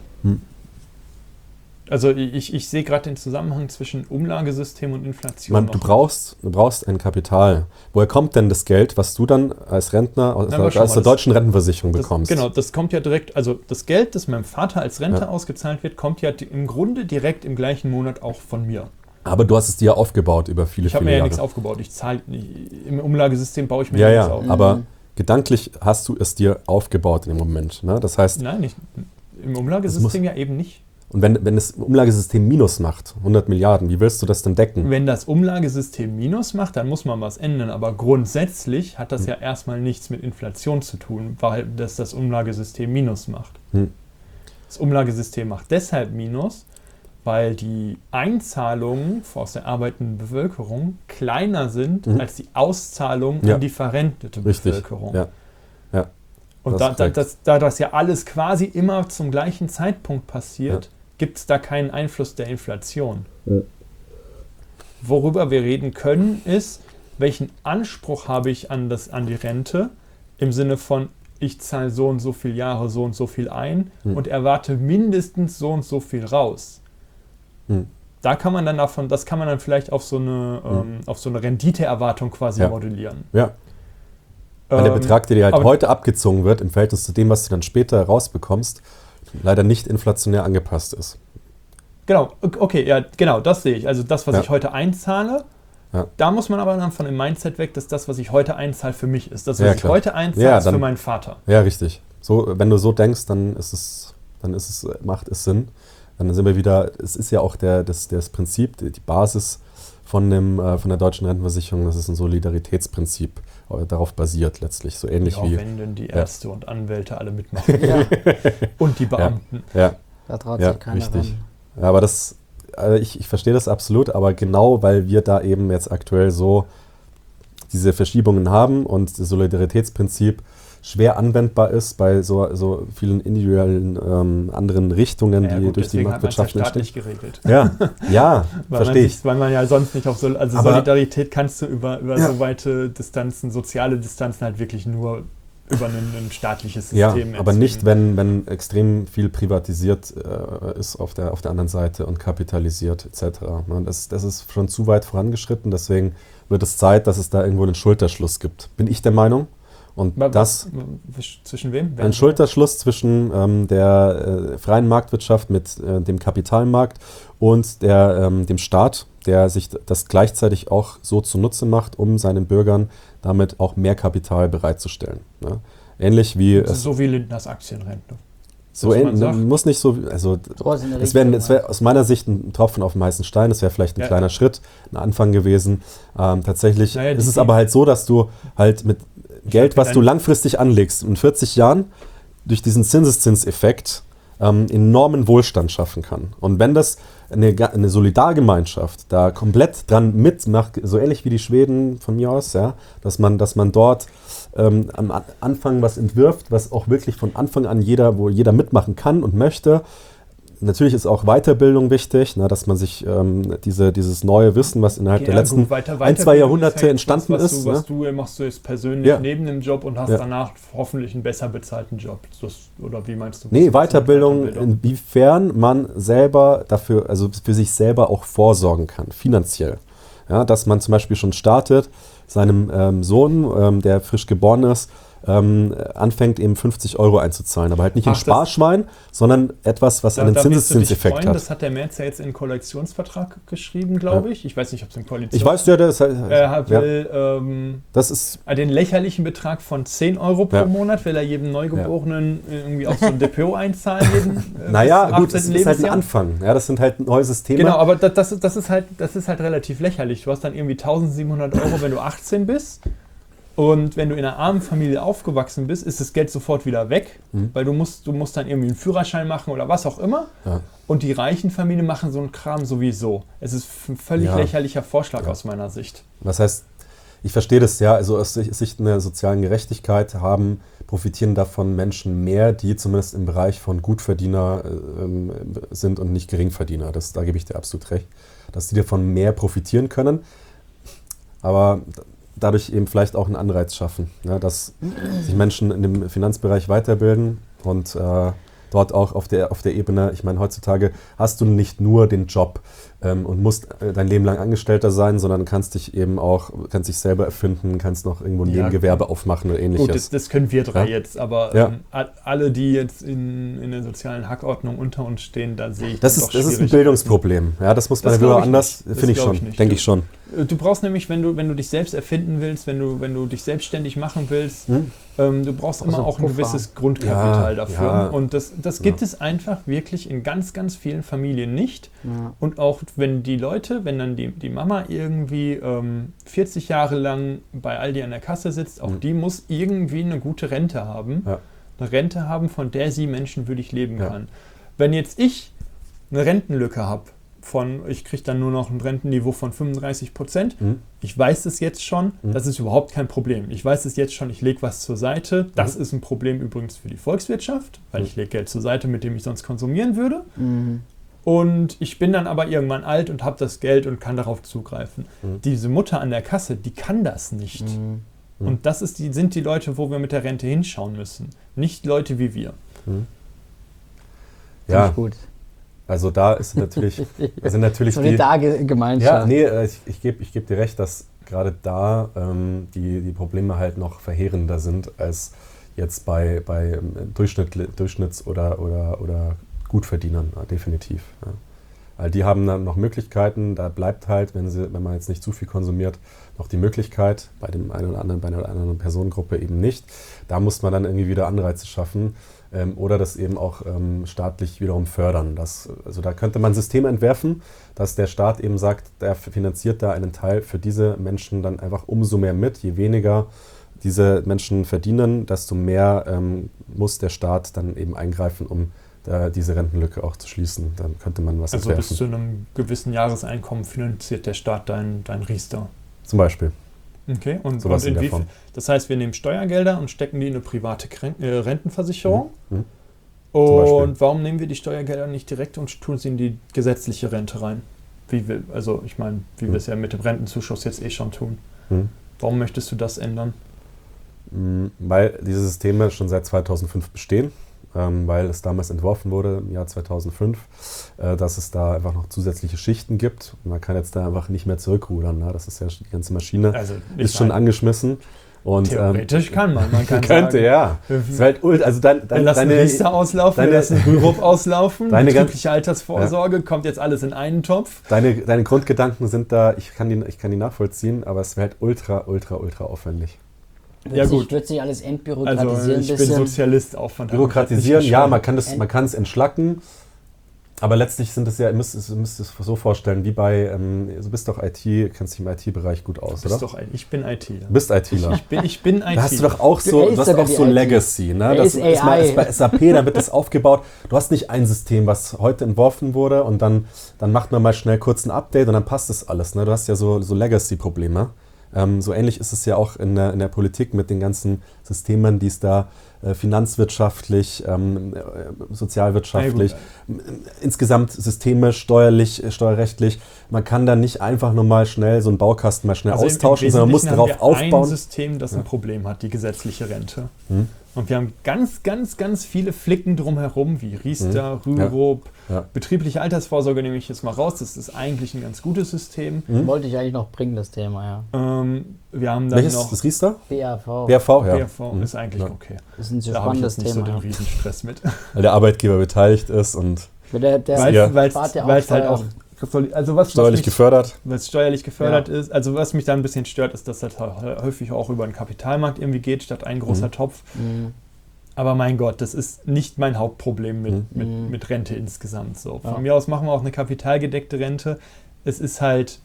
S3: Also ich sehe gerade den Zusammenhang zwischen Umlagesystem und Inflation.
S1: Du brauchst ein Kapital. Woher kommt denn das Geld, was du dann als Rentner aus der deutschen Rentenversicherung bekommst?
S3: Genau, das kommt ja direkt, also das Geld, das meinem Vater als Rente ausgezahlt wird, kommt ja im Grunde direkt im gleichen Monat auch von mir.
S1: Aber du hast es dir aufgebaut über viele Jahre.
S3: Ich habe mir ja nichts aufgebaut. Im Umlagesystem baue ich mir nichts auf.
S1: Aber gedanklich hast du es dir aufgebaut in dem Moment. Ne? Das heißt,
S3: nein, nicht. Im Umlagesystem ja eben nicht.
S1: Und wenn das Umlagesystem Minus macht, 100 Milliarden, wie willst du das denn decken?
S3: Wenn das Umlagesystem Minus macht, dann muss man was ändern. Aber grundsätzlich hat das ja erstmal nichts mit Inflation zu tun, weil das Umlagesystem Minus macht. Das Umlagesystem macht deshalb Minus, weil die Einzahlungen aus der arbeitenden Bevölkerung kleiner sind als die Auszahlungen an die verrentete Bevölkerung.
S1: Ja.
S3: Und da das ja alles quasi immer zum gleichen Zeitpunkt passiert, gibt es da keinen Einfluss der Inflation. Worüber wir reden können, ist, welchen Anspruch habe ich an die Rente, im Sinne von, ich zahle so und so viele Jahre so und so viel ein und erwarte mindestens so und so viel raus. Da kann man dann das kann man dann vielleicht auf so eine Renditeerwartung quasi modellieren.
S1: Ja. Weil der Betrag, der dir halt heute abgezogen wird, im Verhältnis zu dem, was du dann später rausbekommst, leider nicht inflationär angepasst ist.
S3: Genau, okay, ja, genau, das sehe ich. Also das, was ich heute einzahle, da muss man aber dann von dem Mindset weg, dass das, was ich heute einzahle, für mich ist. Das, was ich heute einzahle, ist für meinen Vater. Ja,
S1: richtig. So, wenn du so denkst, dann macht es Sinn. Dann sind wir wieder, es ist ja auch das Prinzip, die Basis von der deutschen Rentenversicherung, das ist ein Solidaritätsprinzip, darauf basiert letztlich, so ähnlich wie...
S3: wenn denn die Ärzte und Anwälte alle mitmachen. Und die Beamten.
S2: Da traut sich keiner ran.
S1: Ja, aber ich verstehe das absolut, aber genau, weil wir da eben jetzt aktuell so diese Verschiebungen haben und das Solidaritätsprinzip schwer anwendbar ist bei so vielen individuellen anderen Richtungen, die durch die Marktwirtschaft entstehen.
S3: Geregelt.
S1: Ja, verstehe ich.
S3: Weil man ja sonst nicht auf aber Solidarität kannst du über so weite Distanzen, soziale Distanzen halt wirklich nur über ein staatliches System
S1: aber nicht, wenn extrem viel privatisiert ist auf der anderen Seite und kapitalisiert etc. Das ist schon zu weit vorangeschritten, deswegen wird es Zeit, dass es da irgendwo einen Schulterschluss gibt. Bin ich der Meinung. Und
S3: zwischen wem?
S1: Ein Schulterschluss zwischen der freien Marktwirtschaft mit dem Kapitalmarkt und dem Staat, der sich das gleichzeitig auch so zunutze macht, um seinen Bürgern damit auch mehr Kapital bereitzustellen. Ne? Ähnlich wie
S3: so wie Lindners Aktienrente.
S1: So muss nicht so, also es wäre aus meiner Sicht ein Tropfen auf dem heißen Stein, es wäre vielleicht ein kleiner Schritt, ein Anfang gewesen. Tatsächlich ist es aber halt so, dass du halt mit Geld, was du langfristig anlegst, in 40 Jahren durch diesen Zinseszinseffekt enormen Wohlstand schaffen kann. Und wenn das eine Solidargemeinschaft da komplett dran mitmacht, so ähnlich wie die Schweden von mir aus, ja, dass man dort am Anfang was entwirft, was auch wirklich von Anfang an wo jeder mitmachen kann und möchte. Natürlich ist auch Weiterbildung wichtig, dass man sich dieses neue Wissen, was innerhalb der letzten 1-2 Jahrhunderte entstanden ist.
S3: Was du machst du jetzt persönlich neben dem Job und hast danach hoffentlich einen besser bezahlten Job. Oder wie meinst du?
S1: Nee, Weiterbildung, inwiefern man selber dafür, also für sich selber auch vorsorgen kann, finanziell. Ja, dass man zum Beispiel schon startet, seinem Sohn, der frisch geboren ist, anfängt eben 50 € einzuzahlen, aber halt nicht in Sparschwein, sondern etwas, was einen Zinseszinseffekt hat.
S3: Das hat der Merz ja jetzt in den Koalitionsvertrag geschrieben, glaube ich. Ich weiß nicht, ob es in Koalition...
S1: Ich weiß ja,
S3: das ist den lächerlichen Betrag von 10 € pro Monat, will er jedem Neugeborenen irgendwie auch so ein Depot einzahlen.
S1: Naja, gut, das ist halt ein Anfang. Ja, das sind halt neue Systeme.
S3: Genau, aber das ist halt relativ lächerlich. Du hast dann irgendwie 1.700 €, wenn du 18 bist. Und wenn du in einer armen Familie aufgewachsen bist, ist das Geld sofort wieder weg, weil du musst dann irgendwie einen Führerschein machen oder was auch immer. Ja. Und die reichen Familien machen so einen Kram sowieso. Es ist ein völlig lächerlicher Vorschlag aus meiner Sicht.
S1: Was heißt, ich verstehe das also aus Sicht der sozialen Gerechtigkeit profitieren davon Menschen mehr, die zumindest im Bereich von Gutverdiener sind und nicht Geringverdiener. Da gebe ich dir absolut recht, dass die davon mehr profitieren können. Aber dadurch eben vielleicht auch einen Anreiz schaffen, dass sich Menschen in dem Finanzbereich weiterbilden und dort auch auf der Ebene, ich meine, heutzutage hast du nicht nur den Job und musst dein Leben lang Angestellter sein, sondern kannst dich selber erfinden, kannst noch irgendwo ein Nebengewerbe aufmachen oder ähnliches.
S3: Gut, das können wir drei jetzt, aber alle, die jetzt in der sozialen Hackordnung unter uns stehen, da sehe ich
S1: das ist ein Bildungsproblem. Ja, das muss man ja wieder anders, finde ich schon, denke ich schon.
S3: Du brauchst nämlich, wenn du dich selbst erfinden willst, wenn du dich selbstständig machen willst, du brauchst immer auch ein gewisses Grundkapital dafür. Ja. Und das gibt es einfach wirklich in ganz, ganz vielen Familien nicht. Ja. Und auch wenn dann die Mama irgendwie 40 Jahre lang bei Aldi an der Kasse sitzt, auch die muss irgendwie eine gute Rente haben. Ja. Eine Rente haben, von der sie menschenwürdig leben kann. Wenn jetzt ich eine Rentenlücke habe, ich kriege dann nur noch ein Rentenniveau von 35%. Ich weiß es jetzt schon, das ist überhaupt kein Problem. Ich weiß es jetzt schon, ich lege was zur Seite. Das ist ein Problem übrigens für die Volkswirtschaft, weil ich lege Geld zur Seite, mit dem ich sonst konsumieren würde. Und ich bin dann aber irgendwann alt und habe das Geld und kann darauf zugreifen. Diese Mutter an der Kasse, die kann das nicht. Und das sind die Leute, wo wir mit der Rente hinschauen müssen. Nicht Leute wie wir.
S1: Ja, gut. Also da ist natürlich
S2: Solidargemeinschaft.
S1: Ja, nee, ich geb dir recht, dass gerade da die Probleme halt noch verheerender sind als jetzt bei Durchschnitts- oder Gutverdienern, definitiv. Ja. Weil die haben dann noch Möglichkeiten, da bleibt halt, wenn man jetzt nicht zu viel konsumiert, noch die Möglichkeit, bei einer oder anderen Personengruppe eben nicht. Da muss man dann irgendwie wieder Anreize schaffen. Oder das eben auch staatlich wiederum fördern. Also da könnte man ein System entwerfen, dass der Staat eben sagt, der finanziert da einen Teil für diese Menschen dann einfach umso mehr mit. Je weniger diese Menschen verdienen, desto mehr muss der Staat dann eben eingreifen, um diese Rentenlücke auch zu schließen. Dann könnte man was entwerfen.
S3: Also bis zu einem gewissen Jahreseinkommen finanziert der Staat dein Riester.
S1: Zum Beispiel.
S3: Okay, und inwiefern? Das heißt, wir nehmen Steuergelder und stecken die in eine private Rentenversicherung. Und warum nehmen wir die Steuergelder nicht direkt und tun sie in die gesetzliche Rente rein? Wie wir es ja mit dem Rentenzuschuss jetzt schon tun. Warum möchtest du das ändern?
S1: Weil diese Systeme schon seit 2005 bestehen. Weil es damals entworfen wurde, im Jahr 2005, dass es da einfach noch zusätzliche Schichten gibt. Und man kann jetzt da einfach nicht mehr zurückrudern. Ne? Das ist ja die ganze Maschine, ist schon angeschmissen. Und,
S3: theoretisch kann man kann
S1: könnte,
S3: sagen,
S1: ja. Das ist halt, also
S3: wir lassen Riester auslaufen, wir lassen Rürup auslaufen, betriebliche Altersvorsorge, kommt jetzt alles in einen Topf.
S1: Deine Grundgedanken sind da, ich kann die nachvollziehen, aber es wäre halt ultra aufwendig.
S2: Wird sich alles entbürokratisieren?
S3: Also ich bin Sozialist auch von daher.
S1: Bürokratisieren, ja, man kann es entschlacken, aber letztlich sind es ja, ihr müsst es so vorstellen, wie bei, du bist doch kennst dich im IT-Bereich gut aus, oder?
S3: Ich bin IT.
S1: Du bist ITler.
S3: Ich bin IT.
S1: Da hast du doch auch so Legacy, ne? Das ist bei SAP, da wird das aufgebaut. Du hast nicht ein System, was heute entworfen wurde und dann macht man mal schnell kurz ein Update und dann passt das alles, ne? Du hast ja so Legacy-Probleme. So ähnlich ist es ja auch in der Politik mit den ganzen Systemen, die es da finanzwirtschaftlich, sozialwirtschaftlich, insgesamt systemisch, steuerrechtlich. Man kann da nicht einfach nur mal schnell so einen Baukasten mal schnell austauschen, sondern man muss darauf aufbauen.
S3: Ein System, das ein Problem hat, die gesetzliche Rente. Und wir haben ganz viele Flicken drumherum, wie Riester, Rürup, betriebliche Altersvorsorge nehme ich jetzt mal raus. Das ist eigentlich ein ganz gutes System.
S2: Wollte ich eigentlich noch bringen, das Thema, ja.
S3: Wir haben dann
S1: welches
S3: noch
S1: das Riester?
S2: BAV.
S3: BAV ist eigentlich okay.
S2: Das ist ein
S3: Da habe ich jetzt nicht
S2: Thema.
S3: so den Riesenstress mit.
S1: Weil der Arbeitgeber beteiligt ist und
S3: Weil es halt auch
S1: steuerlich gefördert.
S3: Weil es steuerlich gefördert ist. Also was mich da ein bisschen stört, ist, dass das halt häufig auch über den Kapitalmarkt irgendwie geht, statt ein großer Topf. Aber mein Gott, das ist nicht mein Hauptproblem mit Rente insgesamt. So. Von mir aus machen wir auch eine kapitalgedeckte Rente. Es ist halt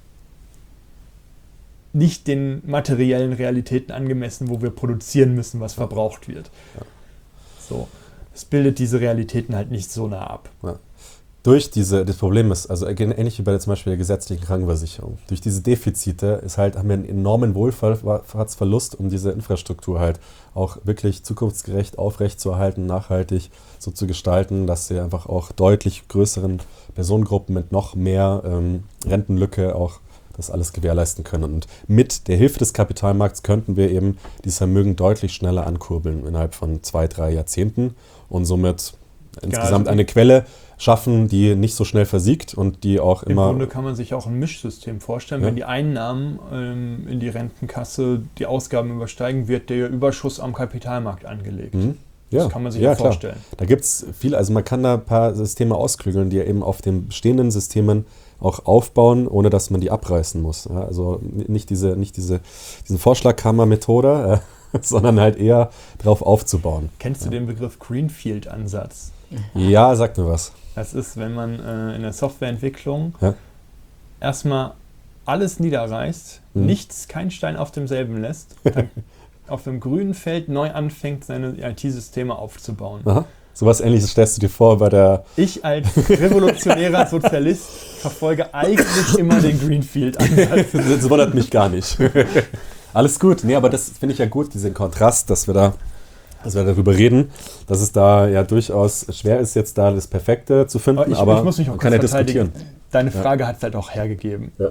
S3: nicht den materiellen Realitäten angemessen, wo wir produzieren müssen, was verbraucht wird. So. Es bildet diese Realitäten halt nicht so nah ab.
S1: Das Problem ist, also ähnlich wie bei zum Beispiel der gesetzlichen Krankenversicherung, durch diese Defizite haben wir einen enormen Wohlfahrtsverlust, um diese Infrastruktur halt auch wirklich zukunftsgerecht aufrechtzuerhalten, nachhaltig so zu gestalten, dass sie einfach auch deutlich größeren Personengruppen mit noch mehr Rentenlücke auch das alles gewährleisten können. Und mit der Hilfe des Kapitalmarkts könnten wir eben dieses Vermögen deutlich schneller ankurbeln innerhalb von 2-3 Jahrzehnten und somit insgesamt eine Quelle schaffen, die nicht so schnell versiegt und die auch immer...
S3: Im Grunde kann man sich auch ein Mischsystem vorstellen. Wenn die Einnahmen in die Rentenkasse die Ausgaben übersteigen, wird der Überschuss am Kapitalmarkt angelegt. Das kann man sich vorstellen.
S1: Da gibt es viel, also man kann da ein paar Systeme ausklügeln, die eben auf den bestehenden Systemen auch aufbauen, ohne dass man die abreißen muss. Ja, also nicht diese Vorschlaghammer-Methode, sondern halt eher darauf aufzubauen.
S3: Kennst du den Begriff Greenfield-Ansatz?
S1: Ja, sag mir was.
S3: Das ist, wenn man in der Softwareentwicklung erstmal alles niederreißt, keinen Stein auf demselben lässt, dann auf dem grünen Feld neu anfängt, seine IT-Systeme aufzubauen.
S1: Aha. So was Ähnliches stellst du dir vor bei der...
S3: Ich als revolutionärer Sozialist verfolge eigentlich immer den Greenfield-Ansatz.
S1: Das wundert mich gar nicht. Alles gut. Nee, aber das finde ich ja gut, diesen Kontrast, dass wir darüber reden, dass es da ja durchaus schwer ist, jetzt da das Perfekte zu finden, aber
S3: ich muss mich auch
S1: man kann ja diskutieren.
S3: Deine Frage hat es halt auch hergegeben.
S1: Ja.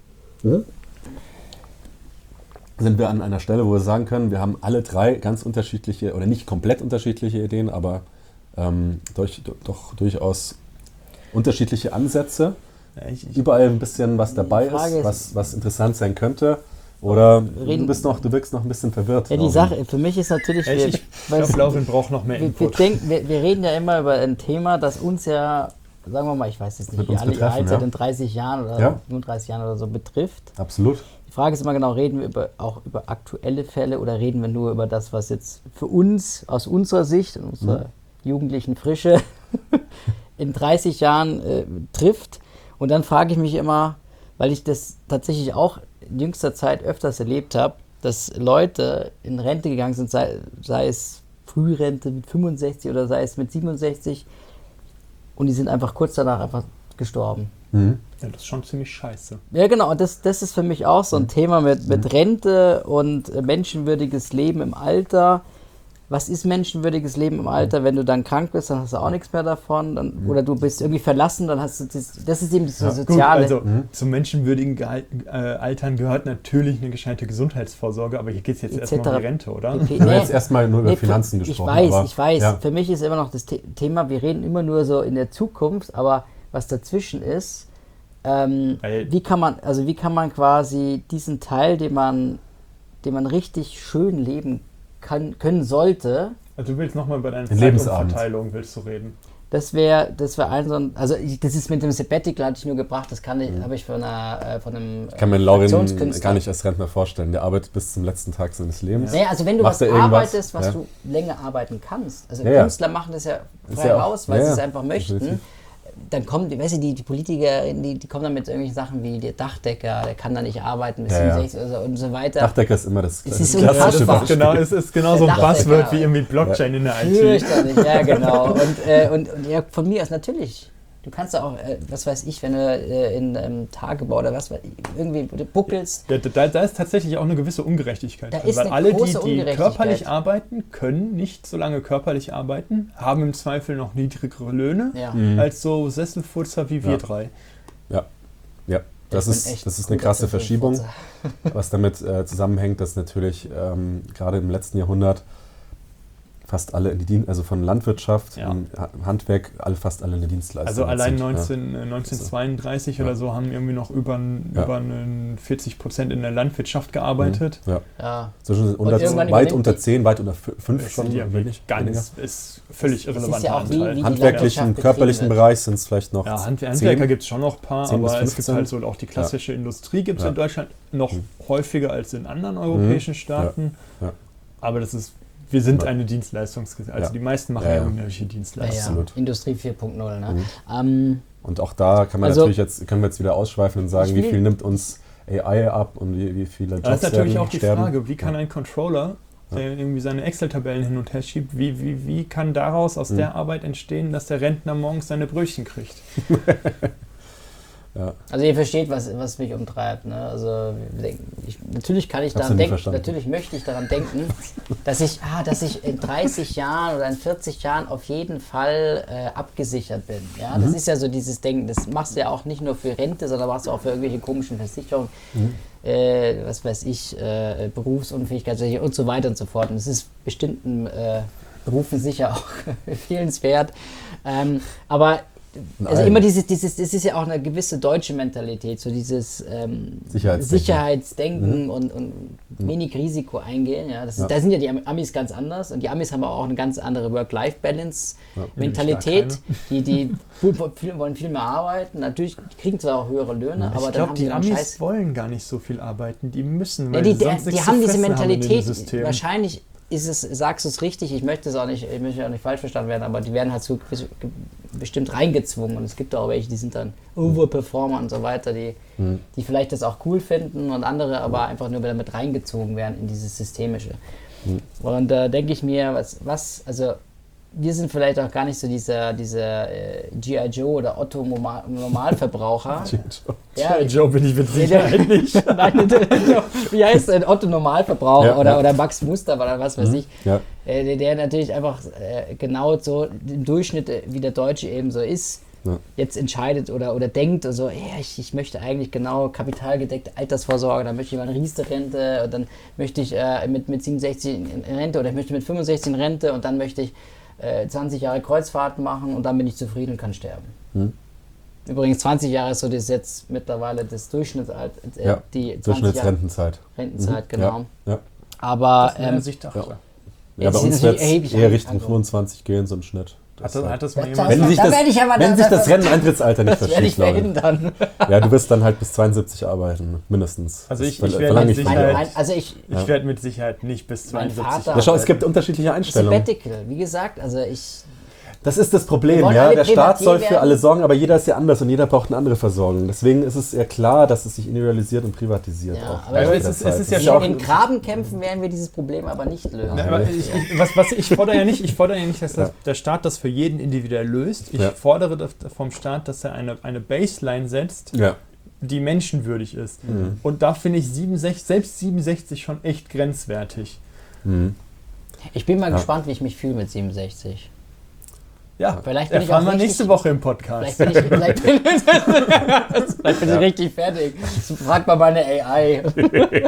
S1: Sind wir an einer Stelle, wo wir sagen können, wir haben alle drei ganz unterschiedliche, oder nicht komplett unterschiedliche Ideen, aber durchaus unterschiedliche Ansätze. Überall ein bisschen was dabei ist, was interessant sein könnte. Oder du wirkst noch ein bisschen verwirrt.
S2: Ja, die Sache, für mich ist natürlich...
S3: Ich glaube, Laurin braucht noch mehr Input.
S2: Wir reden ja immer über ein Thema, das uns ja, sagen wir mal, ich weiß jetzt nicht, wie alle ihr Alter in 30 Jahren oder 35 Jahren oder so betrifft.
S1: Absolut.
S2: Die Frage ist immer genau, reden wir auch über aktuelle Fälle oder reden wir nur über das, was jetzt für uns, aus unserer Sicht, in unserer jugendlichen Frische, in 30 Jahren trifft. Und dann frage ich mich immer, weil ich das tatsächlich auch in jüngster Zeit öfters erlebt habe, dass Leute in Rente gegangen sind, sei es Frührente mit 65 oder sei es mit 67, und die sind einfach kurz danach einfach gestorben.
S3: Ja, das ist schon ziemlich scheiße.
S2: Ja, genau, und das ist für mich auch so ein Thema mit Rente und menschenwürdiges Leben im Alter. Was ist menschenwürdiges Leben im Alter? Wenn du dann krank bist, dann hast du auch nichts mehr davon. Oder du bist irgendwie verlassen, dann hast du das ist eben das Soziale.
S3: Gut, also zum menschenwürdigen Altern gehört natürlich eine gescheite Gesundheitsvorsorge, aber hier geht es jetzt erstmal um die Rente, oder?
S1: Wir haben jetzt erstmal nur über Finanzen gesprochen.
S2: Ich weiß. Ja. Für mich ist immer noch das Thema, wir reden immer nur so in der Zukunft, aber was dazwischen ist, wie kann man quasi diesen Teil, den man den man richtig schön leben können sollte.
S3: Also du willst nochmal über deine
S1: Lebensabend
S3: willst du reden?
S2: Das wäre ein so ein, also das ist mit dem Sabbatical, hatte ich nur gebracht, das habe ich von einem
S1: Ich kann mir Laurin gar nicht als Rentner vorstellen, der arbeitet bis zum letzten Tag seines Lebens.
S2: Naja, also wenn du was arbeitest, was du länger arbeiten kannst, also Künstler machen das ja frei raus, weil sie es einfach möchten, dann kommen, weißt du, die Politiker, die kommen dann mit irgendwelchen Sachen wie der Dachdecker, der kann da nicht arbeiten bis 67 und so weiter.
S1: Dachdecker ist immer das
S2: klassische
S1: Beispiel.
S3: Es ist genau so ein Buzzword wie irgendwie Blockchain in der IT.
S2: Fürchterlich, ja genau. Und ja, von mir aus natürlich. Du kannst da auch, was weiß ich, wenn du in einem Tagebau oder was, irgendwie buckelst.
S3: Da ist tatsächlich auch eine gewisse Ungerechtigkeit.
S2: Da ist
S3: weil
S2: eine
S3: alle,
S2: große
S3: die
S2: Ungerechtigkeit.
S3: körperlich arbeiten, können nicht so lange körperlich arbeiten, haben im Zweifel noch niedrigere Löhne als so Sesselfurzer wie wir drei.
S1: Ja. Das ist eine krasse Verschiebung, was damit zusammenhängt, dass natürlich gerade im letzten Jahrhundert fast alle also von Landwirtschaft, Handwerk, fast alle in der Dienstleistung.
S3: Also allein 1932 oder so haben irgendwie noch über 40% in der Landwirtschaft gearbeitet.
S1: Und weit unter 10, weit unter 5 schon.
S3: Ist völlig irrelevant.
S2: Ja
S1: handwerklichen, körperlichen Bereich sind es vielleicht noch
S3: Handwerker gibt es schon noch ein paar, aber es gibt halt so auch die klassische Industrie gibt es in Deutschland noch häufiger als in anderen europäischen Staaten. Aber wir sind eine Dienstleistungsgesellschaft. Also die meisten machen irgendwelche Dienstleistungen.
S2: Industrie 4.0. Ne?
S1: Und auch da kann man können wir jetzt wieder ausschweifen und sagen, wie viel nimmt uns AI ab und wie viele Jobs
S3: Das ist natürlich auch die Frage, wie kann ein Controller, der irgendwie seine Excel-Tabellen hin und her schiebt, wie kann daraus aus der Arbeit entstehen, dass der Rentner morgens seine Brötchen kriegt?
S2: Also ihr versteht, was mich umtreibt. Ne? Also natürlich kann ich daran denken, natürlich möchte ich daran denken, dass ich in 30 Jahren oder in 40 Jahren auf jeden Fall abgesichert bin. Ja? Das ist ja so dieses Denken, das machst du ja auch nicht nur für Rente, sondern machst du auch für irgendwelche komischen Versicherungen, was weiß ich, Berufsunfähigkeit und so weiter und so fort. Und es ist bestimmten Berufen sicher auch empfehlenswert. Aber also immer das ist ja auch eine gewisse deutsche Mentalität, so dieses Sicherheitsdenken und wenig Risiko eingehen. Ja. Da sind ja die Amis ganz anders und die Amis haben auch eine ganz andere Work-Life-Balance-Mentalität. Die wollen viel mehr arbeiten, natürlich kriegen zwar auch höhere Löhne, aber dann haben die
S3: Amis wollen gar nicht so viel arbeiten, die müssen, weil
S2: die haben diese Mentalität, wahrscheinlich sagst du es richtig, ich möchte auch nicht falsch verstanden werden, aber die werden halt so bestimmt reingezwungen und es gibt auch welche, die sind dann Overperformer und so weiter, die vielleicht das auch cool finden und andere aber einfach nur damit reingezogen werden in dieses Systemische. Und da denke ich mir, also wir sind vielleicht auch gar nicht so dieser G.I. Joe oder Otto Normalverbraucher.
S3: G.I. Joe bin ich mit Sicherheit nicht.
S2: Nein, wie heißt denn Otto Normalverbraucher oder Max Muster oder was weiß ich. Der natürlich einfach genau so im Durchschnitt, wie der Deutsche eben so ist, jetzt entscheidet oder denkt, also, ich möchte eigentlich genau kapitalgedeckte Altersvorsorge, dann möchte ich mal eine Riester-Rente und dann möchte ich mit 67 in Rente oder ich möchte mit 65 in Rente und dann möchte ich 20 Jahre Kreuzfahrten machen und dann bin ich zufrieden und kann sterben. Übrigens 20 Jahre ist so das jetzt mittlerweile das Durchschnittsalter, die
S1: Durchschnittsrentenzeit.
S2: Rentenzeit, genau. Aber
S3: sich dachte.
S1: Ja, bei uns wird es eher Richtung 25 gehen, so im Schnitt.
S3: Hat das mal
S1: wenn sich das Renteneintrittsalter nicht verschiebt.
S2: Das werde ich verhindern.
S1: Ja, du wirst dann halt bis 72 arbeiten, mindestens.
S3: Also ich werde mit Sicherheit nicht bis 72
S1: Ja, schau, es gibt unterschiedliche Einstellungen.
S2: Sabbatical, wie gesagt, also
S1: das ist das Problem, ja. Der Staat soll für alle sorgen, aber jeder ist ja anders und jeder braucht eine andere Versorgung. Deswegen ist es ja klar, dass es sich individualisiert und privatisiert.
S2: Ja, aber es ist ja schon in Grabenkämpfen werden wir dieses Problem aber nicht lösen.
S3: Ja, aber ich fordere ja nicht, dass der Staat das für jeden individuell löst. Ich fordere vom Staat, dass er eine Baseline setzt, die menschenwürdig ist. Und da finde ich selbst 67 schon echt grenzwertig.
S2: Ich bin mal gespannt, wie ich mich fühle mit 67.
S3: Ja, vielleicht erfahren wir nächste Woche im Podcast.
S2: Vielleicht bin ich richtig fertig. Frag mal meine AI.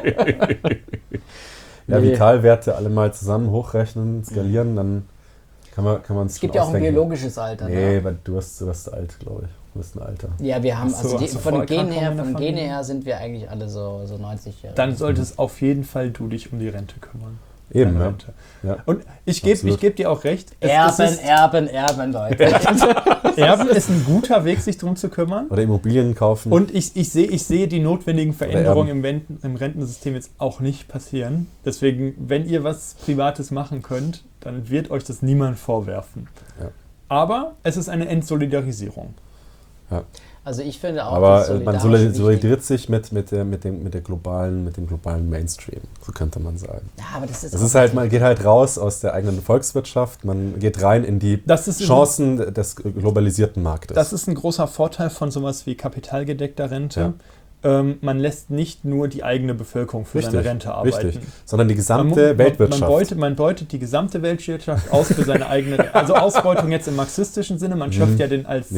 S1: Vitalwerte alle mal zusammen hochrechnen, skalieren, dann kann man
S2: es gibt ja auch ein biologisches Alter.
S1: Nee, weil du wirst alt, glaube ich. Du bist ein Alter.
S2: Ja, wir haben, von den Genen her sind wir eigentlich alle so 90 Jahre.
S3: Dann solltest auf jeden Fall du dich um die Rente kümmern.
S1: Eben,
S3: ja. Und ich gebe dir auch recht.
S2: Erben, Leute.
S3: Erben ist ein guter Weg, sich darum zu kümmern.
S1: Oder Immobilien kaufen.
S3: Und ich sehe die notwendigen Veränderungen im Rentensystem jetzt auch nicht passieren. Deswegen, wenn ihr was Privates machen könnt, dann wird euch das niemand vorwerfen.
S1: Ja.
S3: Aber es ist eine Entsolidarisierung.
S1: Ja.
S2: Also ich finde auch,
S1: aber man solidarisiert sich mit dem globalen Mainstream, so könnte man sagen.
S2: Ja, aber das
S1: ist halt, man geht halt raus aus der eigenen Volkswirtschaft, man geht rein in die Chancen des globalisierten Marktes.
S3: Das ist ein großer Vorteil von sowas wie kapitalgedeckter Rente. Ja. Man lässt nicht nur die eigene Bevölkerung für seine Rente arbeiten. Richtig,
S1: sondern die gesamte Weltwirtschaft.
S3: Man beutet die gesamte Weltwirtschaft aus für seine eigene, also Ausbeutung jetzt im marxistischen Sinne, man schöpft ja den als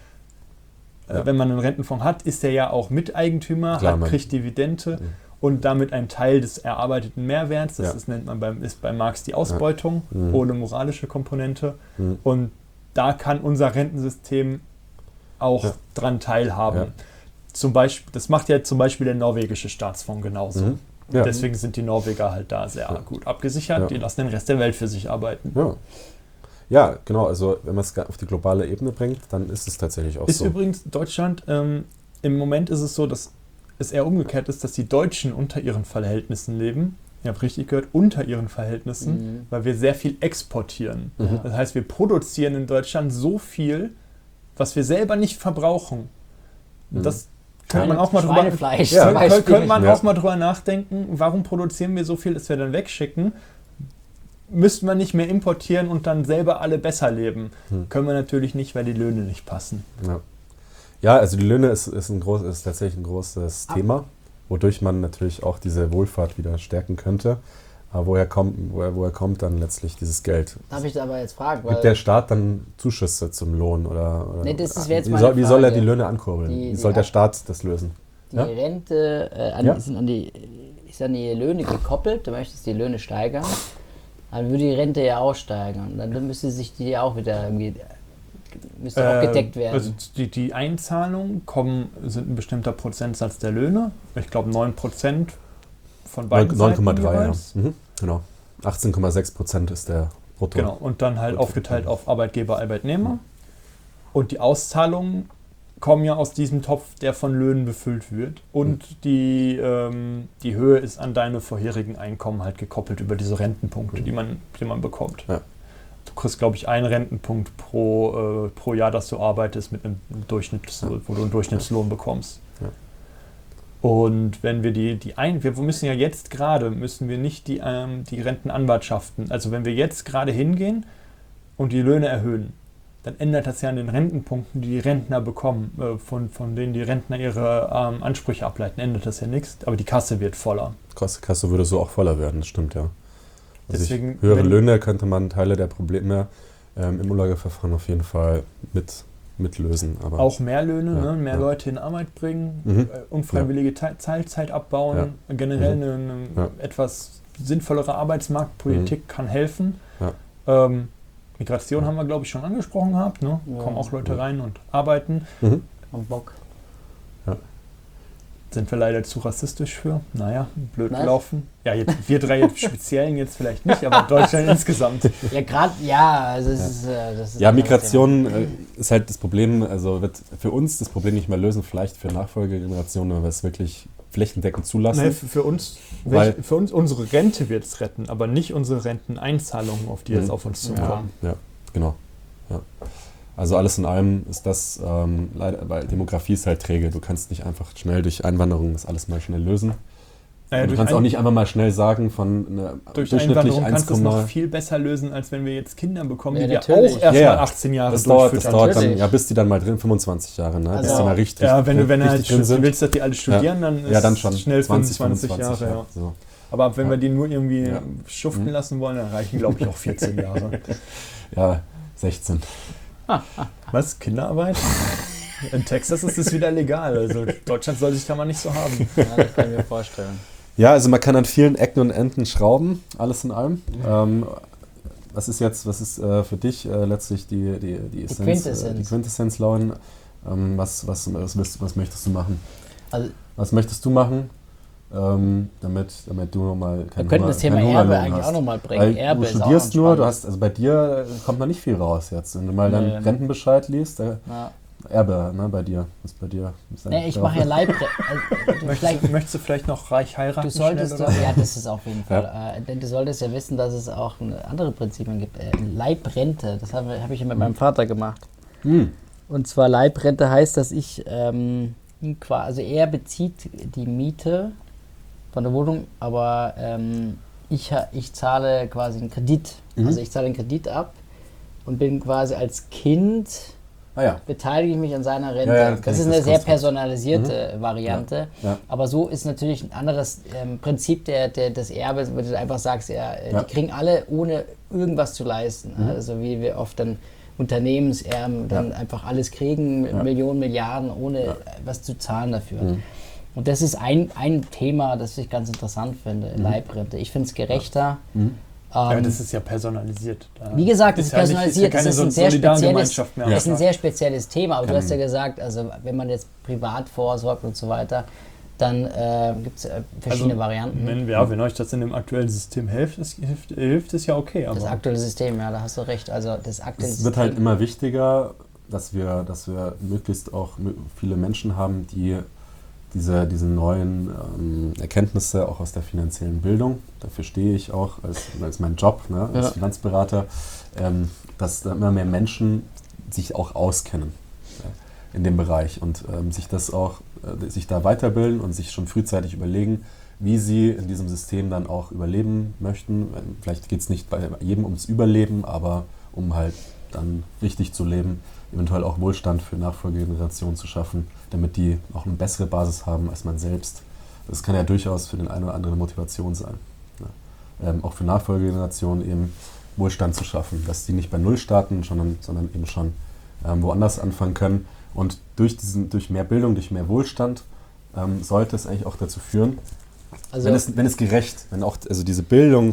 S3: wenn man einen Rentenfonds hat, ist er ja auch Miteigentümer, kriegt Dividende und damit ein Teil des erarbeiteten Mehrwerts. Das nennt man bei Marx die Ausbeutung, ohne moralische Komponente. Und da kann unser Rentensystem auch dran teilhaben. Ja. Zum Beispiel, das macht ja zum Beispiel der norwegische Staatsfonds genauso. Ja. Deswegen sind die Norweger halt da sehr gut abgesichert. Ja. Die lassen den Rest der Welt für sich arbeiten.
S1: Ja, genau. Also wenn man es auf die globale Ebene bringt, dann ist es tatsächlich auch so.
S3: Ist übrigens Deutschland, im Moment ist es so, dass es eher umgekehrt ist, dass die Deutschen unter ihren Verhältnissen leben. Ihr habt richtig gehört, unter ihren Verhältnissen, weil wir sehr viel exportieren. Das heißt, wir produzieren in Deutschland so viel, was wir selber nicht verbrauchen. Das könnte man auch mal drüber nachdenken, warum produzieren wir so viel, dass wir dann wegschicken? Müssten wir nicht mehr importieren und dann selber alle besser leben. Können wir natürlich nicht, weil die Löhne nicht passen.
S1: Ja, also die Löhne ist tatsächlich ein großes Thema, wodurch man natürlich auch diese Wohlfahrt wieder stärken könnte. Aber woher kommt dann letztlich dieses Geld?
S2: Darf ich da aber jetzt fragen?
S1: Gibt der Staat dann Zuschüsse zum Lohn?
S2: Nee, das ist jetzt
S1: wie soll er die Löhne ankurbeln? Wie soll der Staat das lösen?
S2: Die Rente ist an die Löhne gekoppelt. Du möchtest die Löhne steigern. Dann würde die Rente ja auch steigen. Dann müsste sich die auch wieder irgendwie auch gedeckt werden.
S3: Also die Einzahlungen sind ein bestimmter Prozentsatz der Löhne. Ich glaube 9% von beiden Seiten.
S1: 9,3, ja. Genau. 18,6% ist der Brutto.
S3: Genau, und dann halt aufgeteilt auf Arbeitgeber, Arbeitnehmer. Und die Auszahlungen kommen ja aus diesem Topf, der von Löhnen befüllt wird. Und die Höhe ist an deine vorherigen Einkommen halt gekoppelt über diese Rentenpunkte, die man bekommt. Ja. Du kriegst, glaube ich, einen Rentenpunkt pro Jahr, dass du arbeitest, mit einem wo du einen Durchschnittslohn bekommst. Ja. Und wenn wir wir müssen ja jetzt gerade, müssen wir nicht die Rentenanwartschaften, also wenn wir jetzt gerade hingehen und die Löhne erhöhen, dann ändert das ja an den Rentenpunkten, die Rentner bekommen, von denen die Rentner ihre Ansprüche ableiten, ändert das ja nichts, aber die Kasse wird voller.
S1: Kasse würde so auch voller werden, das stimmt, ja. Also deswegen, höhere Löhne könnte man Teile der Probleme im Umlageverfahren auf jeden Fall mitlösen. Aber
S3: auch mehr Löhne, mehr Leute in Arbeit bringen, unfreiwillige Teilzeit abbauen, generell eine etwas sinnvollere Arbeitsmarktpolitik kann helfen. Ja. Migration haben wir, glaube ich, schon angesprochen gehabt. Ne? Ja. Kommen auch Leute rein und arbeiten.
S2: Haben Bock.
S1: Ja.
S2: Sind
S3: wir leider zu rassistisch für. Naja, blöd gelaufen. Ja, wir drei Speziellen jetzt vielleicht nicht, aber Deutschland insgesamt.
S2: Ja, gerade, das ist
S1: Migration ist halt das Problem, also wird für uns das Problem nicht mehr lösen, vielleicht für Nachfolgegenerationen, wenn wir es wirklich flächendeckend zulassen.
S3: Nee, für uns unsere Rente wird es retten, aber nicht unsere Renteneinzahlungen, auf die jetzt auf uns zukommen.
S1: Ja, genau. Ja. Also alles in allem ist das leider, weil Demografie ist halt träge. Du kannst nicht einfach schnell durch Einwanderung das alles mal schnell lösen. Du kannst auch nicht einfach mal schnell sagen,
S3: durch Einwanderung kannst du es noch viel besser lösen, als wenn wir jetzt Kinder bekommen, die wir auch erst mal 18 Jahre
S1: durchfüttern. Das dauert dann, bis die dann mal drin, 25 Jahre, ne?
S2: Also,
S1: bis die mal richtig
S3: wenn du willst, dass die alle studieren, dann ist
S1: dann schon
S3: schnell 25 Jahre. Ja. So. Aber wenn wir die nur irgendwie schuften lassen wollen, dann reichen, glaube ich, auch 14 Jahre.
S1: Ja, 16.
S3: Was? Kinderarbeit? In Texas ist es wieder legal. Also Deutschland soll sich da mal nicht so haben.
S2: Ja, das kann ich mir vorstellen.
S1: Ja, also man kann an vielen Ecken und Enden schrauben, alles in allem. was ist für dich letztlich die Quintessenz, Lauren? Was möchtest du machen?
S2: Also,
S1: was möchtest du machen, damit du mal
S2: keinen Hunger hast? Wir könnten das Thema Erbe eigentlich auch nochmal bringen.
S1: Erbe du studierst nur, also bei dir kommt noch nicht viel raus jetzt. Wenn du mal deinen Rentenbescheid liest, Erbe, ne, bei dir. Was bei dir?
S2: Ich mache ja Leibrente.
S3: Möchtest du vielleicht noch reich heiraten?
S2: Du solltest ja, das ist auf jeden Fall. Denn du solltest ja wissen, dass es auch andere Prinzipien gibt. Leibrente, das habe ich ja mit meinem Vater gemacht. Und zwar Leibrente heißt, dass ich also er bezieht die Miete von der Wohnung, aber ich zahle quasi einen Kredit. Also ich zahle den Kredit ab und bin quasi als Kind beteilige ich mich an seiner Rente.
S1: Ja,
S2: das ist eine sehr personalisierte Variante. Ja. Aber so ist natürlich ein anderes Prinzip des Erbes, wo du einfach sagst, die kriegen alle ohne irgendwas zu leisten. Also wie wir oft dann Unternehmenserben dann einfach alles kriegen, Millionen, Milliarden, ohne was zu zahlen dafür. Und das ist ein Thema, das ich ganz interessant finde, Leibrente. Ich finde es gerechter.
S3: Das ist ja personalisiert.
S2: Wie gesagt, das ist personalisiert. Das ist ein sehr spezielles Thema. Aber du hast ja gesagt, also wenn man jetzt privat vorsorgt und so weiter, dann gibt es verschiedene Varianten.
S3: Wenn euch das in dem aktuellen System hilft, ist ja okay. Aber
S2: das aktuelle System, da hast du recht. Also das aktuelle
S1: System wird halt immer wichtiger, dass wir möglichst auch viele Menschen haben, die diese neuen Erkenntnisse auch aus der finanziellen Bildung, dafür stehe ich auch als mein Job, ne, als Finanzberater, dass immer mehr Menschen sich auch auskennen in dem Bereich und sich da weiterbilden und sich schon frühzeitig überlegen, wie sie in diesem System dann auch überleben möchten. Vielleicht geht es nicht bei jedem ums Überleben, aber um halt dann richtig zu leben, eventuell auch Wohlstand für Nachfolgegenerationen zu schaffen, damit die auch eine bessere Basis haben als man selbst. Das kann ja durchaus für den einen oder anderen Motivation sein. Ja. Auch für Nachfolgegenerationen eben Wohlstand zu schaffen, dass die nicht bei Null starten, sondern eben schon woanders anfangen können. Und durch mehr Bildung, durch mehr Wohlstand sollte es eigentlich auch dazu führen, also wenn es gerecht, wenn auch also dieses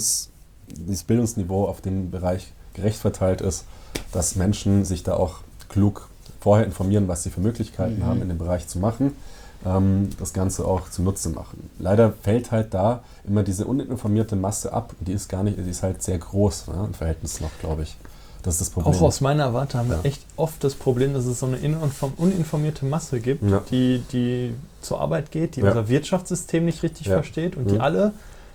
S1: Bildungsniveau auf dem Bereich gerecht verteilt ist, dass Menschen sich da auch klug vorher informieren, was sie für Möglichkeiten haben, in dem Bereich zu machen, das Ganze auch zunutze machen. Leider fällt halt da immer diese uninformierte Masse ab, die ist halt sehr groß, im Verhältnis noch, glaube ich. Das ist das Problem.
S3: Auch aus meiner Warte haben wir echt oft das Problem, dass es so eine uninformierte Masse gibt, die zur Arbeit geht, die unser Wirtschaftssystem nicht richtig versteht und die alle,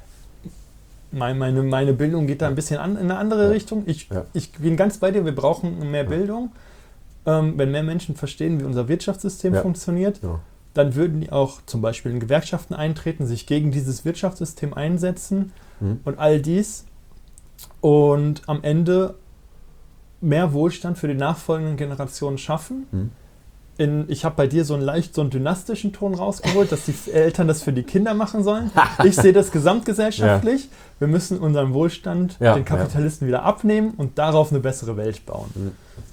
S3: meine Bildung geht da ein bisschen in eine andere Richtung. Ich bin ganz bei dir, wir brauchen mehr Bildung. Wenn mehr Menschen verstehen, wie unser Wirtschaftssystem funktioniert, dann würden die auch zum Beispiel in Gewerkschaften eintreten, sich gegen dieses Wirtschaftssystem einsetzen und all dies und am Ende mehr Wohlstand für die nachfolgenden Generationen schaffen. Ich habe bei dir so einen dynastischen Ton rausgeholt, dass die Eltern das für die Kinder machen sollen. Ich sehe das gesamtgesellschaftlich. Wir müssen unseren Wohlstand den Kapitalisten wieder abnehmen und darauf eine bessere Welt bauen.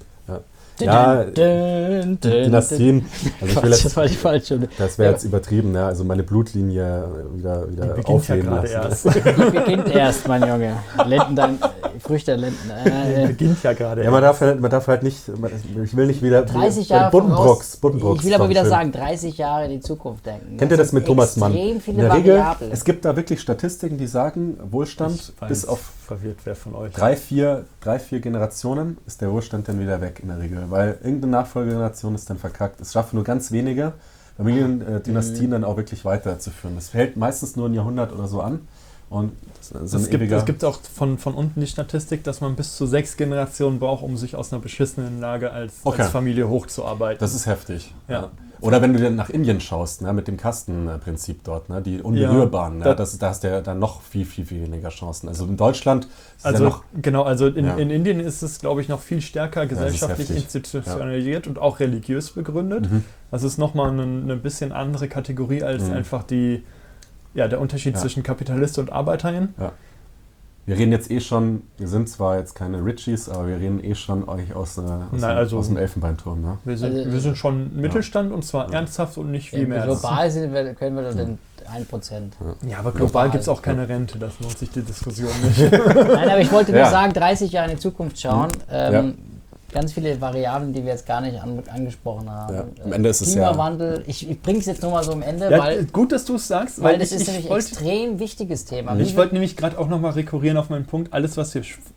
S1: Dynastien. Also
S2: das war die falsche.
S1: Das wäre jetzt übertrieben, also meine Blutlinie wieder aufleben lassen.
S2: Die beginnt erst, mein Junge. Früchte der Linden.
S3: Beginnt ja gerade.
S1: Ja, man darf halt nicht, ich will nicht wieder
S2: 30 Jahre
S1: Buddenbrooks.
S2: Ich will aber wieder sagen, 30 Jahre in die Zukunft denken.
S1: Kennt ihr das mit Thomas Mann?
S2: In der
S1: Regel, es gibt da wirklich Statistiken, die sagen, Wohlstand bis auf
S3: verwirrt, wer von euch
S1: 3-4 Generationen ist der Wohlstand dann wieder weg in der Regel, weil irgendeine Nachfolgegeneration ist dann verkackt. Es schaffen nur ganz wenige Familiendynastien dann auch wirklich weiterzuführen. Das hält meistens nur ein Jahrhundert oder so an. Und
S3: es gibt auch von unten die Statistik, dass man bis zu 6 Generationen braucht, um sich aus einer beschissenen Lage als Familie hochzuarbeiten.
S1: Das ist heftig. Ja. Oder wenn du dann nach Indien schaust, mit dem Kastenprinzip dort, die Unberührbaren, da hast du ja dann noch viel, viel, viel weniger Chancen. Also in Deutschland
S3: in Indien ist es, glaube ich, noch viel stärker gesellschaftlich institutionalisiert und auch religiös begründet. Das ist nochmal eine bisschen andere Kategorie als einfach der Unterschied zwischen Kapitalist und Arbeiterin.
S1: Ja. Wir reden jetzt wir sind zwar jetzt keine Richies, aber wir reden schon eigentlich aus dem Elfenbeinturm. Ne?
S3: Wir sind schon Mittelstand und zwar ernsthaft und nicht wie mehr.
S2: Global können wir 1%.
S3: Ja, aber global gibt es auch keine Rente, das lohnt sich die Diskussion nicht.
S2: Nein, aber ich wollte nur sagen, 30 Jahre in die Zukunft schauen. Ganz viele Variablen, die wir jetzt gar nicht angesprochen haben.
S1: Ja, am Ende ist es
S2: Klimawandel, ich bringe es jetzt nur mal so am Ende,
S3: Ja,
S2: weil
S3: gut, dass du es sagst,
S2: weil das ist nämlich ein extrem wichtiges Thema.
S3: Ich wollte nämlich gerade auch nochmal rekurrieren auf meinen Punkt, alles, was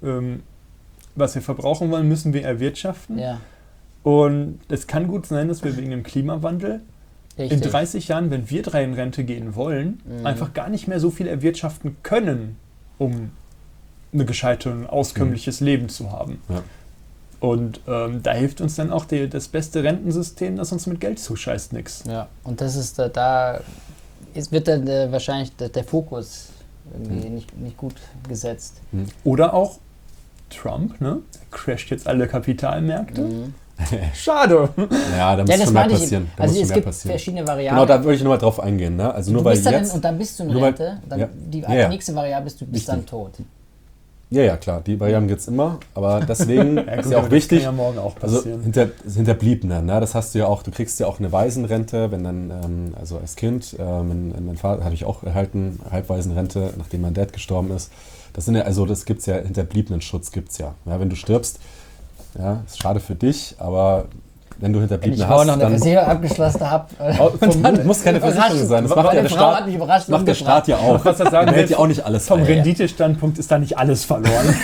S3: wir verbrauchen wollen, müssen wir erwirtschaften.
S2: Ja.
S3: Und es kann gut sein, dass wir wegen dem Klimawandel in 30 Jahren, wenn wir 3 in Rente gehen wollen, einfach gar nicht mehr so viel erwirtschaften können, um eine gescheite und auskömmliches Leben zu haben.
S1: Ja.
S3: Und da hilft uns dann auch das beste Rentensystem, das uns mit Geld zuscheißt, nichts.
S2: Ja, und das ist wird dann wahrscheinlich der Fokus irgendwie nicht gut gesetzt.
S3: Oder auch Trump, ne? Crasht jetzt alle Kapitalmärkte. Schade.
S1: Ja, da muss schon mehr passieren.
S2: Also es gibt verschiedene Variablen.
S1: Genau, da würde ich nochmal drauf eingehen. Ne? Also nur weil jetzt,
S2: und dann bist du in Rente, die nächste Variable ist, du bist dann tot.
S1: Ja, klar, die Variablen gibt es immer, aber deswegen ist ja auch wichtig,
S3: kann ja morgen auch passieren.
S1: Also Hinterbliebene, ne? Das hast du ja auch, du kriegst ja auch eine Waisenrente, wenn dann, also als Kind, mein Vater habe ich auch erhalten, Halbwaisenrente, nachdem mein Dad gestorben ist. Das sind ja, also das gibt's ja, Hinterbliebenenschutz gibt's ja. Ja. Wenn du stirbst, ja, ist schade für dich, aber wenn du Hinterbliebene hast,
S2: noch eine Versicherung abgeschlossen habe.
S1: Muss keine Versicherung sein. Das macht ja der Staat.
S2: Hat mich überrascht.
S1: Macht der Staat ja auch.
S3: Was das sagen
S1: hält ja auch nicht alles.
S3: Vom Renditestandpunkt ist da nicht alles verloren.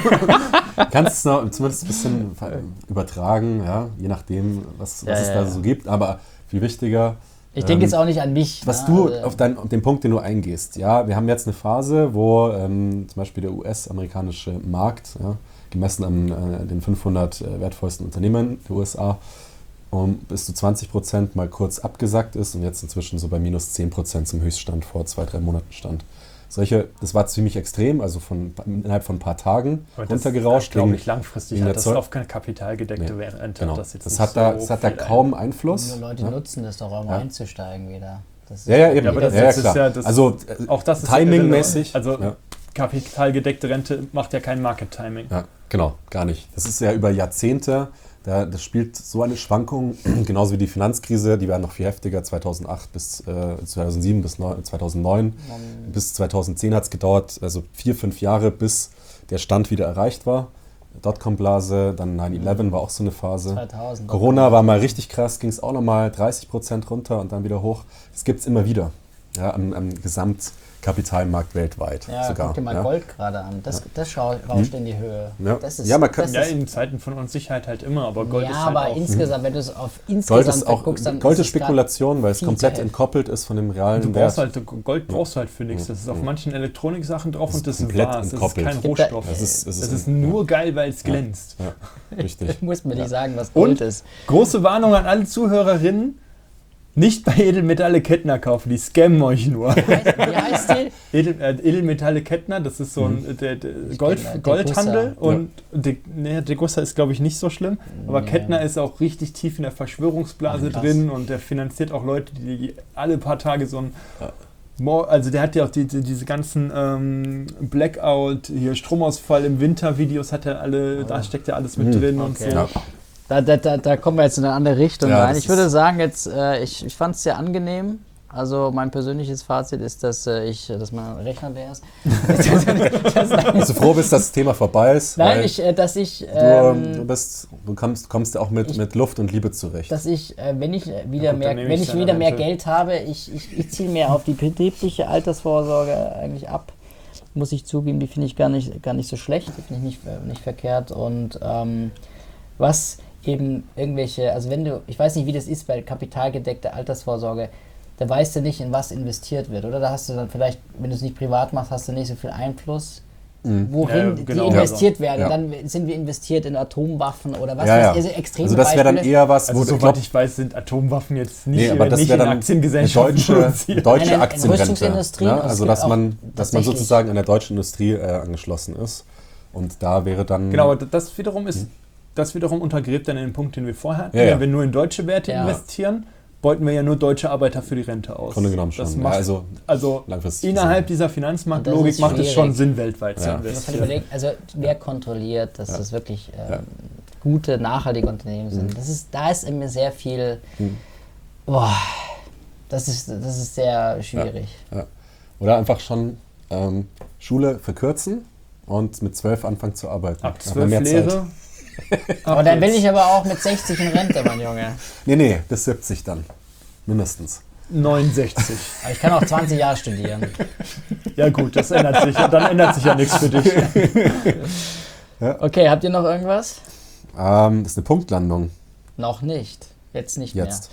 S1: Kannst es noch zumindest ein bisschen übertragen, ja, je nachdem, was es da so gibt. Aber viel wichtiger.
S2: Ich denke jetzt auch nicht an mich.
S1: Was du auf den Punkt, den du eingehst. Ja, wir haben jetzt eine Phase, wo zum Beispiel der US-amerikanische Markt, ja, gemessen an den 500 wertvollsten Unternehmen der USA, bis zu 20% mal kurz abgesackt ist und jetzt inzwischen so bei minus 10% zum Höchststand vor 2-3 Monaten stand. Das war ziemlich extrem, also innerhalb von ein paar Tagen runtergerauscht.
S3: Glaube ich, langfristig hat das auf keine kapitalgedeckte Rente.
S1: Genau. Das hat da kaum Einfluss.
S2: Die Leute nutzen das doch, um einzusteigen wieder.
S1: Eben.
S3: Aber das ist ja
S1: also
S3: auch das ist
S1: timingmäßig.
S3: Also kapitalgedeckte Rente macht ja kein Market-Timing.
S1: Ja, genau, gar nicht. Das ist ja über Jahrzehnte. Das spielt so eine Schwankung, genauso wie die Finanzkrise, die war noch viel heftiger, 2008 bis 2007 bis 2009. Bis 2010 hat es gedauert, also 4-5 Jahre, bis der Stand wieder erreicht war. Dotcom-Blase, dann 9/11 war auch so eine Phase.
S2: 2000.
S1: Corona war mal richtig krass, ging es auch nochmal 30% runter und dann wieder hoch. Das gibt es immer wieder, ja, am Gesamtkapitalmarkt weltweit.
S2: Ja,
S1: sogar.
S2: Guck dir mal Gold gerade an. Das rauscht in die Höhe.
S1: Ja,
S2: das ist,
S3: in Zeiten von Unsicherheit halt immer, aber Gold ist halt
S2: aber
S3: auch...
S2: insgesamt, wenn du es auf insgesamt guckst, dann
S1: Gold ist Spekulation, weil es komplett entkoppelt ist von dem realen Wert.
S3: Gold brauchst du halt für nichts. Das ist auf manchen Elektroniksachen drauf und das ist
S1: komplett
S3: wahr. Das ist
S1: entkoppelt.
S3: kein Rohstoff.
S1: Es
S3: ist nur geil, weil es glänzt.
S1: Ja, richtig.
S2: Ich muss mir nicht sagen, was Gold ist.
S3: Große Warnung an alle Zuhörerinnen. Nicht bei Edelmetalle Kettner kaufen, die scammen euch nur.
S2: Wie heißt die?
S3: Edelmetalle Kettner, das ist so ein Goldhandel. Und Degussa ist, glaube ich, nicht so schlimm. Aber Kettner ist auch richtig tief in der Verschwörungsblase drin und der finanziert auch Leute, die alle paar Tage so ein... Also der hat ja auch diese ganzen Blackout, hier Stromausfall im Winter-Videos, hat er alle, da steckt ja alles mit drin und so.
S1: Ja.
S2: Da kommen wir jetzt in eine andere Richtung rein. Ich würde sagen, jetzt, ich fand es sehr angenehm. Also mein persönliches Fazit ist, dass mein Rechner leer ist.
S1: Dass du froh bist, dass das Thema vorbei ist.
S2: Nein,
S1: du kommst ja auch mit Luft und Liebe zurecht.
S2: Dass ich, wenn ich wieder mehr Geld habe, ich ziehe mehr auf die betriebliche Altersvorsorge eigentlich ab. Muss ich zugeben, die finde ich gar nicht so schlecht, die finde ich nicht verkehrt. Und was eben irgendwelche, also ich weiß nicht, wie das ist bei kapitalgedeckter Altersvorsorge, da weißt du nicht, in was investiert wird, oder? Da hast du dann vielleicht, wenn du es nicht privat machst, hast du nicht so viel Einfluss, worin die investiert werden. Ja. Dann sind wir investiert in Atomwaffen oder was weiß ich, extreme
S1: Also das wäre dann eher was,
S3: wo soweit ich weiß, sind Atomwaffen jetzt nicht,
S1: aber das wäre dann
S3: Aktiengesellschaften
S1: eine deutsche Aktienrente.
S2: Ja?
S1: Also dass man sozusagen an der deutschen Industrie angeschlossen ist. Und da wäre dann...
S3: Genau, das wiederum untergräbt dann den Punkt, den wir vorher hatten. Wenn wir nur in deutsche Werte investieren, beuten wir ja nur deutsche Arbeiter für die Rente aus.
S1: Grunde genommen schon.
S3: Das macht, also innerhalb dieser Finanzmarktlogik macht es schon Sinn, weltweit zu investieren.
S2: Also wer kontrolliert, dass das wirklich gute, nachhaltige Unternehmen sind? Da ist immer sehr viel... Das ist sehr schwierig.
S1: Ja. Oder einfach schon Schule verkürzen und mit 12 anfangen zu arbeiten.
S3: Ab 12 Lehre.
S2: Aber dann will ich aber auch mit 60 in Rente, mein Junge.
S1: Nee, bis 70 dann. Mindestens.
S3: 69.
S2: Aber ich kann auch 20 Jahre studieren.
S3: Ja gut, das ändert sich. Dann ändert sich ja nichts für dich.
S1: Ja.
S2: Okay, habt ihr noch irgendwas?
S1: Das ist eine Punktlandung.
S2: Noch nicht. Jetzt nicht
S1: Jetzt.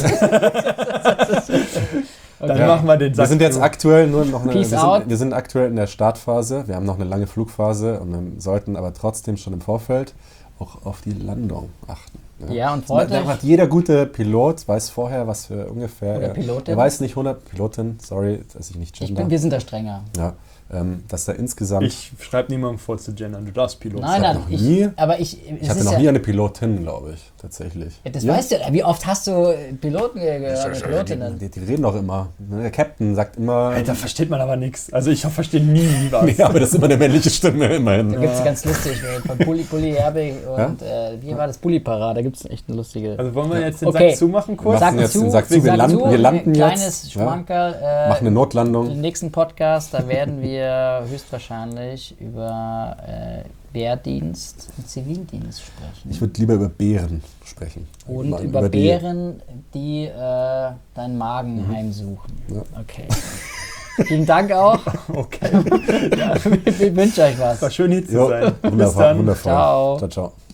S3: Dann machen wir den Sack.
S1: Wir sind jetzt aktuell nur noch
S2: wir
S1: sind aktuell in der Startphase. Wir haben noch eine lange Flugphase und wir sollten aber trotzdem schon im Vorfeld auch auf die Landung achten.
S2: Ja, und freut euch.
S1: Jeder gute Pilot weiß vorher, was für ungefähr.
S2: Oder Pilotin.
S1: Er weiß nicht 100 Pilotin, sorry, dass ich nicht gender.
S2: Wir sind da strenger.
S1: Ja, dass da insgesamt.
S3: Ich schreibe niemandem vor zu gendern, du darfst Pilot
S2: Nein,
S3: sein.
S1: ich hatte noch nie
S2: ja,
S1: eine Pilotin, glaube ich, tatsächlich.
S2: Ja, das weißt du ja. Wie oft hast du Piloten gehört, Pilotinnen?
S1: Die reden doch immer. Der Captain sagt immer.
S3: Alter, versteht man aber nichts. Also ich verstehe nie was.
S1: Nee, aber das ist immer eine männliche Stimme, immerhin.
S2: Da gibt es ganz lustig, von Bulli Herbig und wie war das? Bulli-Parade, da gibt es echt eine lustige.
S3: Also wollen wir jetzt den Sack zumachen kurz?
S1: Wir landen
S2: kleines
S1: jetzt.
S2: Schwankerl.
S1: Machen eine Notlandung.
S2: Im nächsten Podcast, da werden wir höchstwahrscheinlich über Wehrdienst und Zivildienst sprechen.
S1: Ich würde lieber über Bären sprechen.
S2: Und über Bären, die deinen Magen heimsuchen.
S1: Ja.
S2: Okay. Vielen Dank auch.
S3: Okay.
S2: Ich wünsche euch was.
S3: War schön hier zu sein.
S1: Wundervoll.
S2: Ciao.
S1: Ciao, ciao.